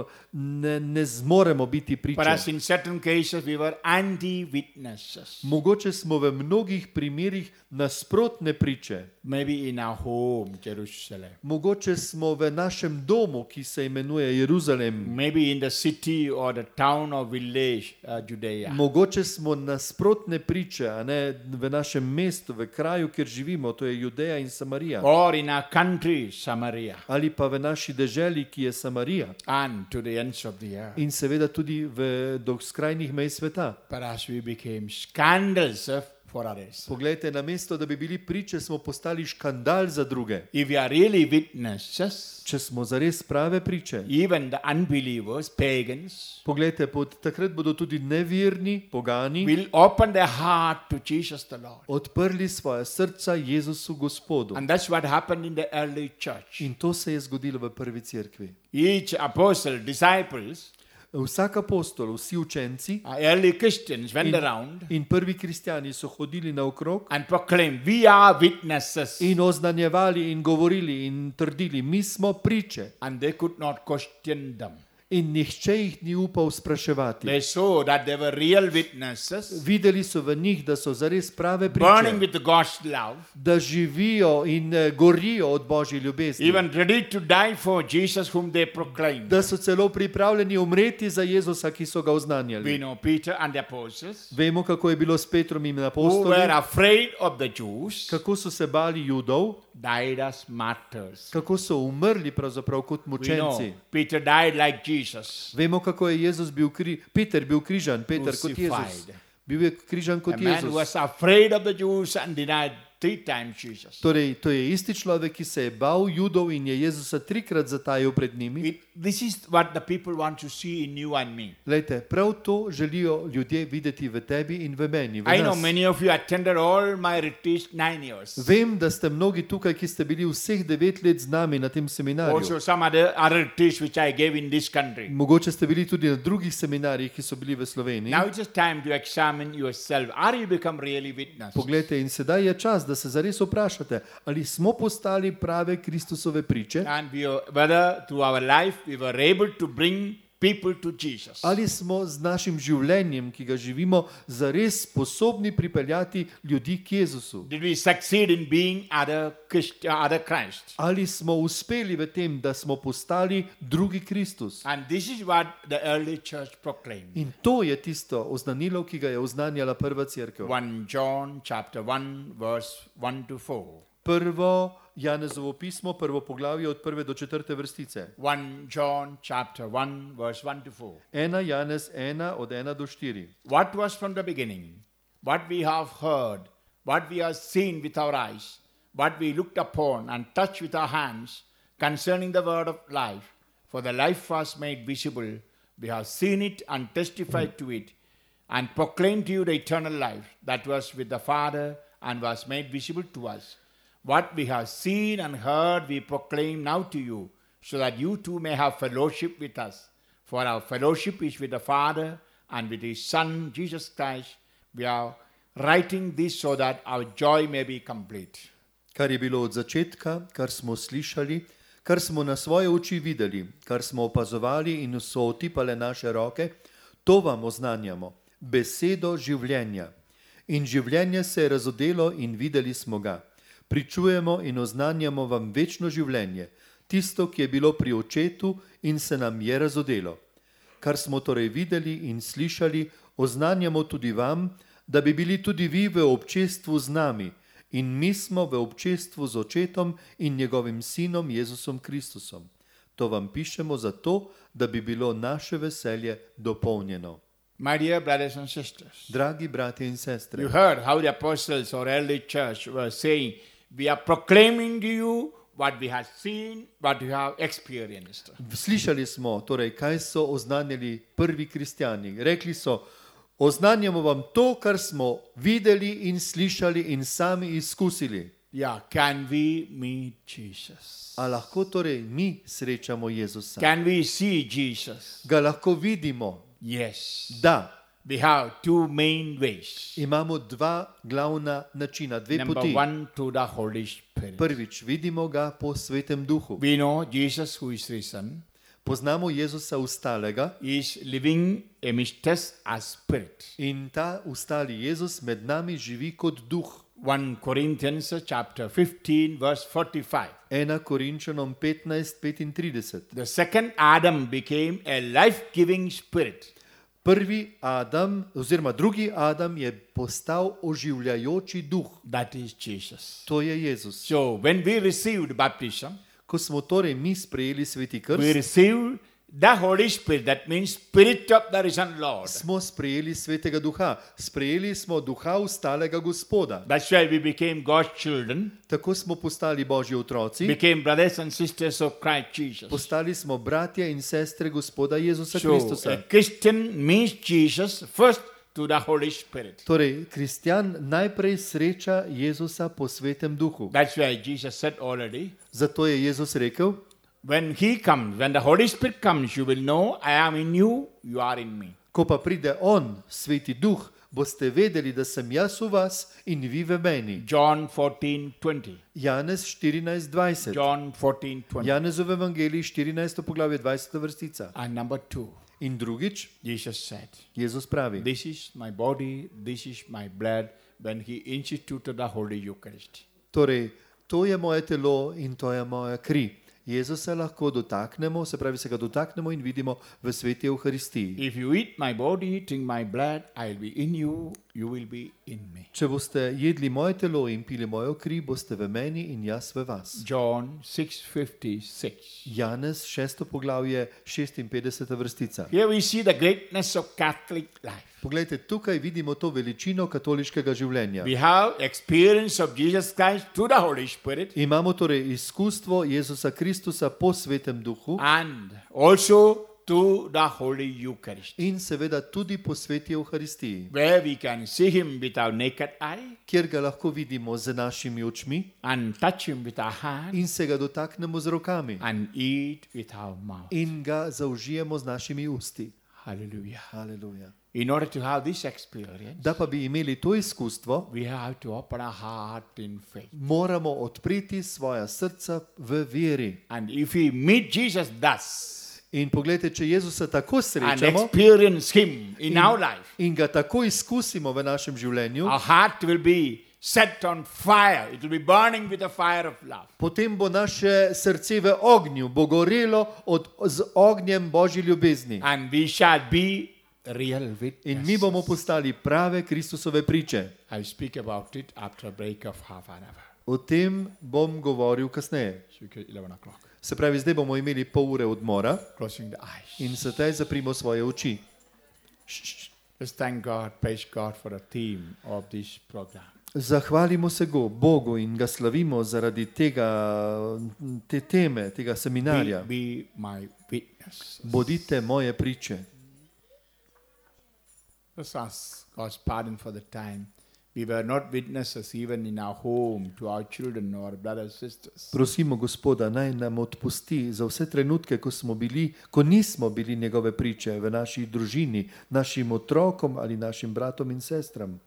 ne zmoremo biti priče. perhaps in certain cases we were anti-witnesses. Mogoče smo v mnogih primerih nasprotne priče. Maybe in our home, Jerusalem. Mogoče smo v našem domu, ki se imenuje Jeruzalem. Maybe in the city or the town or village, Judea. Mogoče smo nasprotne priče, a ne v našem mestu, v kraju, kjer živimo, to je Judeja in Samarija. Or in our country, Samaria. Ali pa v naši deželi, ki je Samarija. And to the ends of the earth. In seveda tudi do skrajnih mej sveta. Perhaps we became scandals for others. Poglejte, namesto da bi bili priče, smo postali škandal za druge. If we are really witnesses, Če smo zares prave priče. even the unbelievers, pagans, Poglejte, takrat bodo tudi nevirni, pogani, will open their heart to Jesus the Lord. odprli svoja srca Jezusu Gospodu. And that's what happened in the early church. In to se je zgodilo v prvi cerkvi. Each apostle, disciples, Vsak apostol, vsi učenci early Christians went around in prvi kristjani so hodili naokrog and proclaimed, we are witnesses. in oznanjevali in govorili in trdili, mi smo priče. And they could not question them. In nihče jih ni upal spraševati. They saw that they were real witnesses, Videli so v njih, da so zares prave burning priče, with God's love, da živijo in gorijo od Božje ljubezni, even ready to die for Jesus whom they proclaimed. da so celo pripravljeni umreti za Jezusa, ki so ga We oznanjali. know Peter and the apostles, Vemo, kako je bilo s Petrom in who apostoli, were afraid of the Jews, kako so se bali Judov, died as martyrs. kako so umrli pravzaprav kot We mučenci. know Peter died like Jesus, Vemo, kako je Peter bil križan, Peter kot Jezus. crucified. Bil je križan A kot man who Jezus. was afraid of the Jews and denied 3 times Jesus. Torej, to je isti človek, ki se je bal Judov in je Jezusa 3-krat zatajil pred njimi. This is what the people want to see in you and me. Glejte, prav to želijo ljudje videti v tebi in v meni, v I know nas. many of you attended all my retreats 9 years. Vem, da ste mnogi tukaj, ki ste bili vseh 9 let z nami na tem seminarju. Also some other retreats which I gave in this country. Mogoče ste bili tudi na drugih seminarjih, ki so bili v Sloveniji. Now it's just time to examine yourself. Are you become really witness? Poglejte, in sedaj je čas, da se zares vprašate, ali smo postali prave Kristusove priče, And whether through our life we were able to bring people to Jesus. ali smo z našim življenjem, ki ga živimo, zares sposobni pripeljati ljudi k Jezusu. Did we succeed in being other Christ? Ali smo uspeli v tem, da smo postali drugi Kristus. And this is what the early church proclaimed. In to je tisto oznanilo, ki ga je oznanjala prva cerkev. 1 John chapter 1 verse 1 to 4. Prvo Janezovo pismo, prvo poglavje od 1. do 4. vrstice. 1 John chapter 1 verse 1 to 4. 1 Janez 1 od 1 do 4. What was from the beginning, what we have heard, what we have seen with our eyes, what we looked upon and touched with our hands concerning the word of life. For the life was made visible. We have seen it and testified to it and proclaimed to you the eternal life that was with the Father and was made visible to us. What we have seen and heard, we proclaim now to you, so that you too may have fellowship with us. For our fellowship is with the Father and with His Son, Jesus Christ. We are writing this so that our joy may be complete. Kar je bilo od začetka, kar smo slišali, kar smo na svoje oči videli, kar smo opazovali in so otipale naše roke, to vam oznanjamo, besedo življenja. In življenje se je razodelo in videli smo ga. Pričujemo in oznanjamo vam večno življenje, tisto, ki je bilo pri očetu in se nam je razodelo. Kar smo torej videli in slišali, oznanjamo tudi vam, da bi bili tudi vi v občestvu z nami. In mi smo v občestvu z očetom in njegovim sinom Jezusom Kristusom. To vam pišemo zato, da bi bilo naše veselje dopolnjeno. My dear brothers and sisters, Dragi bratje in sestre, you heard how the apostles or early church were saying, we are proclaiming to you what we have seen, what we have experienced. slišali smo, torej, kaj so oznanjali prvi kristjani. Rekli so, oznanjamo vam to, kar smo videli in slišali in sami izkusili. Yeah, can we meet Jesus? A lahko torej mi srečamo Jezusa? Can we see Jesus? Ga lahko vidimo? Yes. Da. We have two main ways. Imamo dva glavna načina, dve Number poti. one, through the Holy Spirit. Prvič, vidimo ga po Svetem Duhu. We know Jesus who is risen Poznamo Jezusa ustalega is living amidst us as spirit. in ta ustali Jezus med nami živi kot duh. 1 Corinthians chapter 15 verse 45. 1 Korinčanom 15:35. The second Adam became a life-giving spirit. Prvi Adam, oziroma drugi Adam je postal oživljajoči duh. That is Jesus. To je Jezus. So when we received baptism, Ko smo torej mi sprejeli sveti we krst, received the Holy Spirit. That means Spirit of the risen Lord. smo sprejeli svetega duha. Sprejeli smo duha ustalega Gospoda. That's why we became God's children, Tako smo postali Božji otroci, became brothers and sisters of Christ Jesus. postali smo bratje in sestre Gospoda Jezusa So Kristusa. a Christian meets Jesus first to the Holy Spirit. Torej, kristjan najprej sreča Jezusa po svetem duhu. That's why Jesus said already, Zato je Jezus rekel, when He comes, when the Holy Spirit comes, you will know I am in you, you are in me. ko pa pride On, sveti duh, boste vedeli, da sem jaz v vas in vi v meni. John 14:20. Janez 14:20. John 14:20. Janezov evangelij 14. poglavje 20. vrstica. And number two, In drugič, Jesus said, Jezus pravi, this is my body, this is my blood, when He instituted the Holy Eucharist. torej, to je moje telo in to je moja kri. Jezus se lahko dotaknemo, se pravi, se ga dotaknemo in vidimo v sveti Evharistiji. If you eat my body, eating my blood, I will be in you, you will be in me. Če boste jedli moje telo in pili mojo kri, boste v meni in jaz v vas. John 6:56. Janez 6. poglavje 56. vrstica. Here we see the greatness of Catholic life. Poglejte, tukaj vidimo to veličino katoliškega življenja. We have experience of Jesus Christ through the Holy Spirit Imamo torej izkustvo Jezusa Kristusa po svetem duhu and also through the Holy Eucharist, in seveda tudi po sveti Evharistiji, where we can see Him with our naked eye kjer ga lahko vidimo z našimi očmi and touch Him with our hand in se ga dotaknemo z rokami and eat with our mouth. in ga zaužijemo z našimi usti. Hallelujah. Haleluja. In order to have this experience, Da pa bi imeli to izkustvo, we have to open our heart in faith. moramo odpreti svoja srca v veri. And if we meet Jesus thus In poglejte, če Jezusa tako and srečamo experience Him in our life, in ga tako izkusimo v našem življenju, our heart will be set on fire. It will be burning with the fire of love. potem bo naše srce v ognju, bo gorelo z ognjem Božje ljubezni. And we shall be real In mi bomo witnesses. postali prave Kristusove priče. I'll speak about it after a break of half an hour. O tem bom govoril kasneje. So we get 11 o'clock. Se pravi, zdaj bomo imeli pol ure odmora Closing the eyes. in sedaj zaprimo svoje oči. Let's thank God, praise God for the theme of this program. Zahvalimo se Bogu in ga slavimo zaradi te teme, tega seminarja. Be my witness. Bodite moje priče. Let's ask God's pardon for the time. We were not witnesses even in our home to our children or brothers sisters. Prosimo Gospoda, naj nam odpusti za vse trenutke, ko nismo bili njegove priče v naši družini, našim otrokom ali našim bratom in sestram.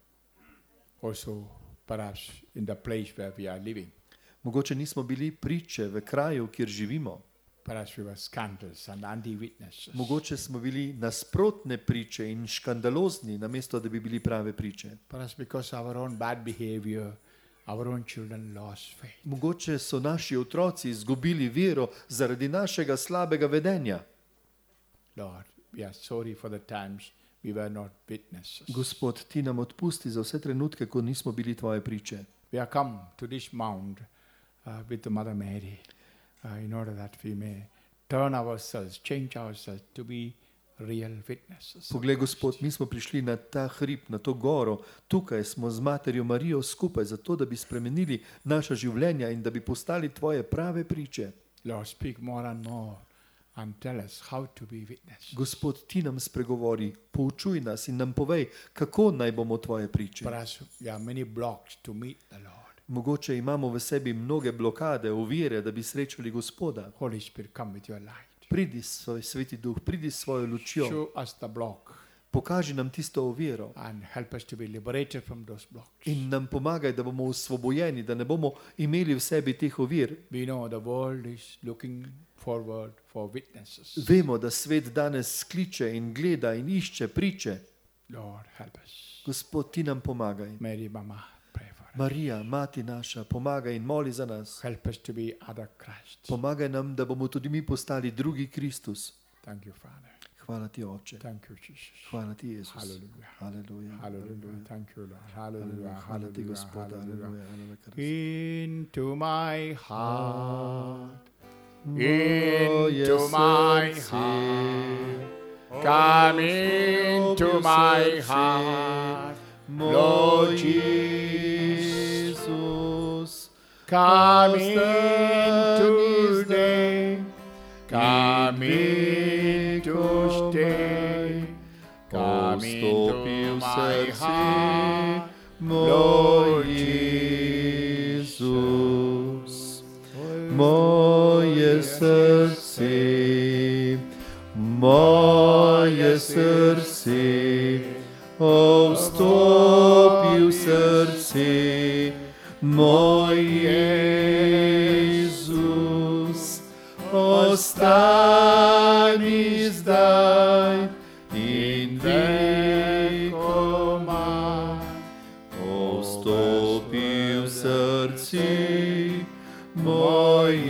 Also, perhaps in the place where we are living. Mogoče nismo bili priče v kraju, kjer živimo. Perhaps we were scandalous and anti-witnesses. Mogoče smo bili nasprotne priče in škandalozni, namesto da bi bili prave priče. Perhaps because our own bad behavior, our own children lost faith. Mogoče so naši otroci izgubili vero zaradi našega slabega vedenja. Lord, we are sorry for the times we were not witnesses. Gospod, ti nam odpusti za vse trenutke, ko nismo bili tvoje priče. We are come to this mount with the Mother Mary in order that we may turn ourselves, change ourselves to be real witnesses. Poglej, Gospod, mi smo prišli na ta hrib, na to goro. Tukaj smo z Materjo Marijo skupaj, zato da bi spremenili naša življenja in da bi postali tvoje prave priče. Lord, speak more and more and tell us how to be witnesses. Gospod, ti nam spregovori, poučuj nas in nam povej, kako naj bomo tvoje priče. Perhaps there are many blocks to meet the Lord. Mogoče imamo v sebi mnoge blokade, ovire, da bi srečali Gospoda. Holy Spirit, come with your light. Pridi, svoj Sveti Duh, pridi s svojo lučjo. Show us the block Pokaži nam tisto oviro and help us to be liberated from those blocks. in nam pomagaj, da bomo osvobojeni, da ne bomo imeli v sebi teh ovir. We know the world is looking forward for witnesses. Vemo, da svet danes skliče in gleda in išče priče. Lord, help us. Gospod, ti nam pomagaj. Mary, Mama, pray for us. Marija, mati naša, pomagaj in moli za nas. Help us to be other Christ. Pomagaj nam, da bomo tudi mi postali drugi Kristus. Thank you, Father. Hvala ti, Oče. Thank you, Jesus. Hvala ti, Jezus. Hallelujah. Haleluja. Hallelujah. Thank you, Lord. Hallelujah. Hvala ti, Hallelujah. Gospod. Hallelujah. Hallelujah. Into my heart. Moje Into my srce, heart. Come into my heart. Lord Jesus. Come in today. Come in to stay. Come into my heart. Lord Jesus. Moje srce, moje srce, vstopi v srce, moj Jezus, ostani zdaj in vekomaj. Vstopi v srce, moj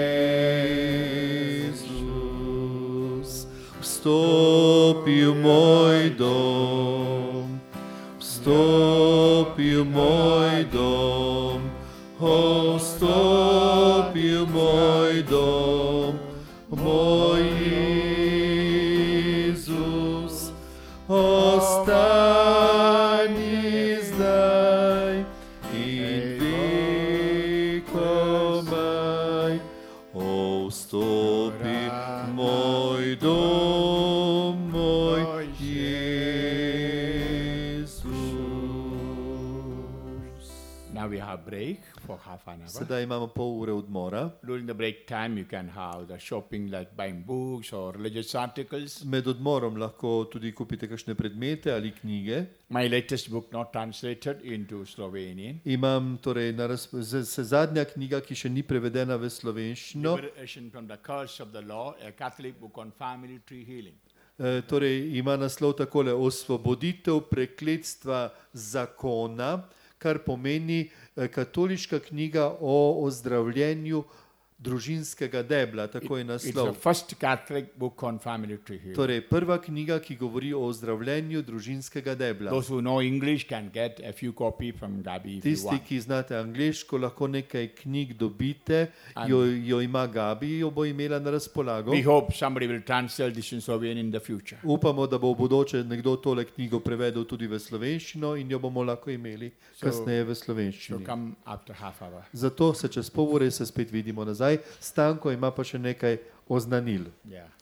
Jezus, vstopi v moj dom, vstopi v moj dom, vstopi v moj dom, moj Jezus, ostani zdaj in vekomaj. Vstopi v moj dom, moj Jezus. Now we have break for half an hour. Sedaj imamo pol ure odmora. During the break time, you can have the shopping like buying books or religious articles. Med odmorom lahko tudi kupite kakšne predmete ali knjige. My latest book not translated into Slovenian. Imam torej zadnja knjiga, ki še ni prevedena v slovenščino. Liberation from the curse of the law, a Catholic book on family tree healing. Torej ima naslov takole: Osvoboditev prekletstva zakona, kar pomeni katoliška knjiga o ozdravljenju družinskega debla, tako je It's naslov. the first Catholic book on family tree healing. Torej prva knjiga, ki govori o ozdravljenju družinskega debla. Those who know English can get a few copies from Gabi if you Tisti, want. ki znate angleško, lahko nekaj knjig dobite, jo ima Gabi, jo bo imela na razpolago. We hope somebody will translate this in Slovenian in the future. Upamo, da bo v bodoče nekdo tole knjigo prevedel tudi v slovenščino in jo bomo lahko imeli kasneje v So slovenščini. come after half hour. Zato se čez pol ure se spet vidimo nazaj. Stanko ima pa še nekaj oznanil. Yeah.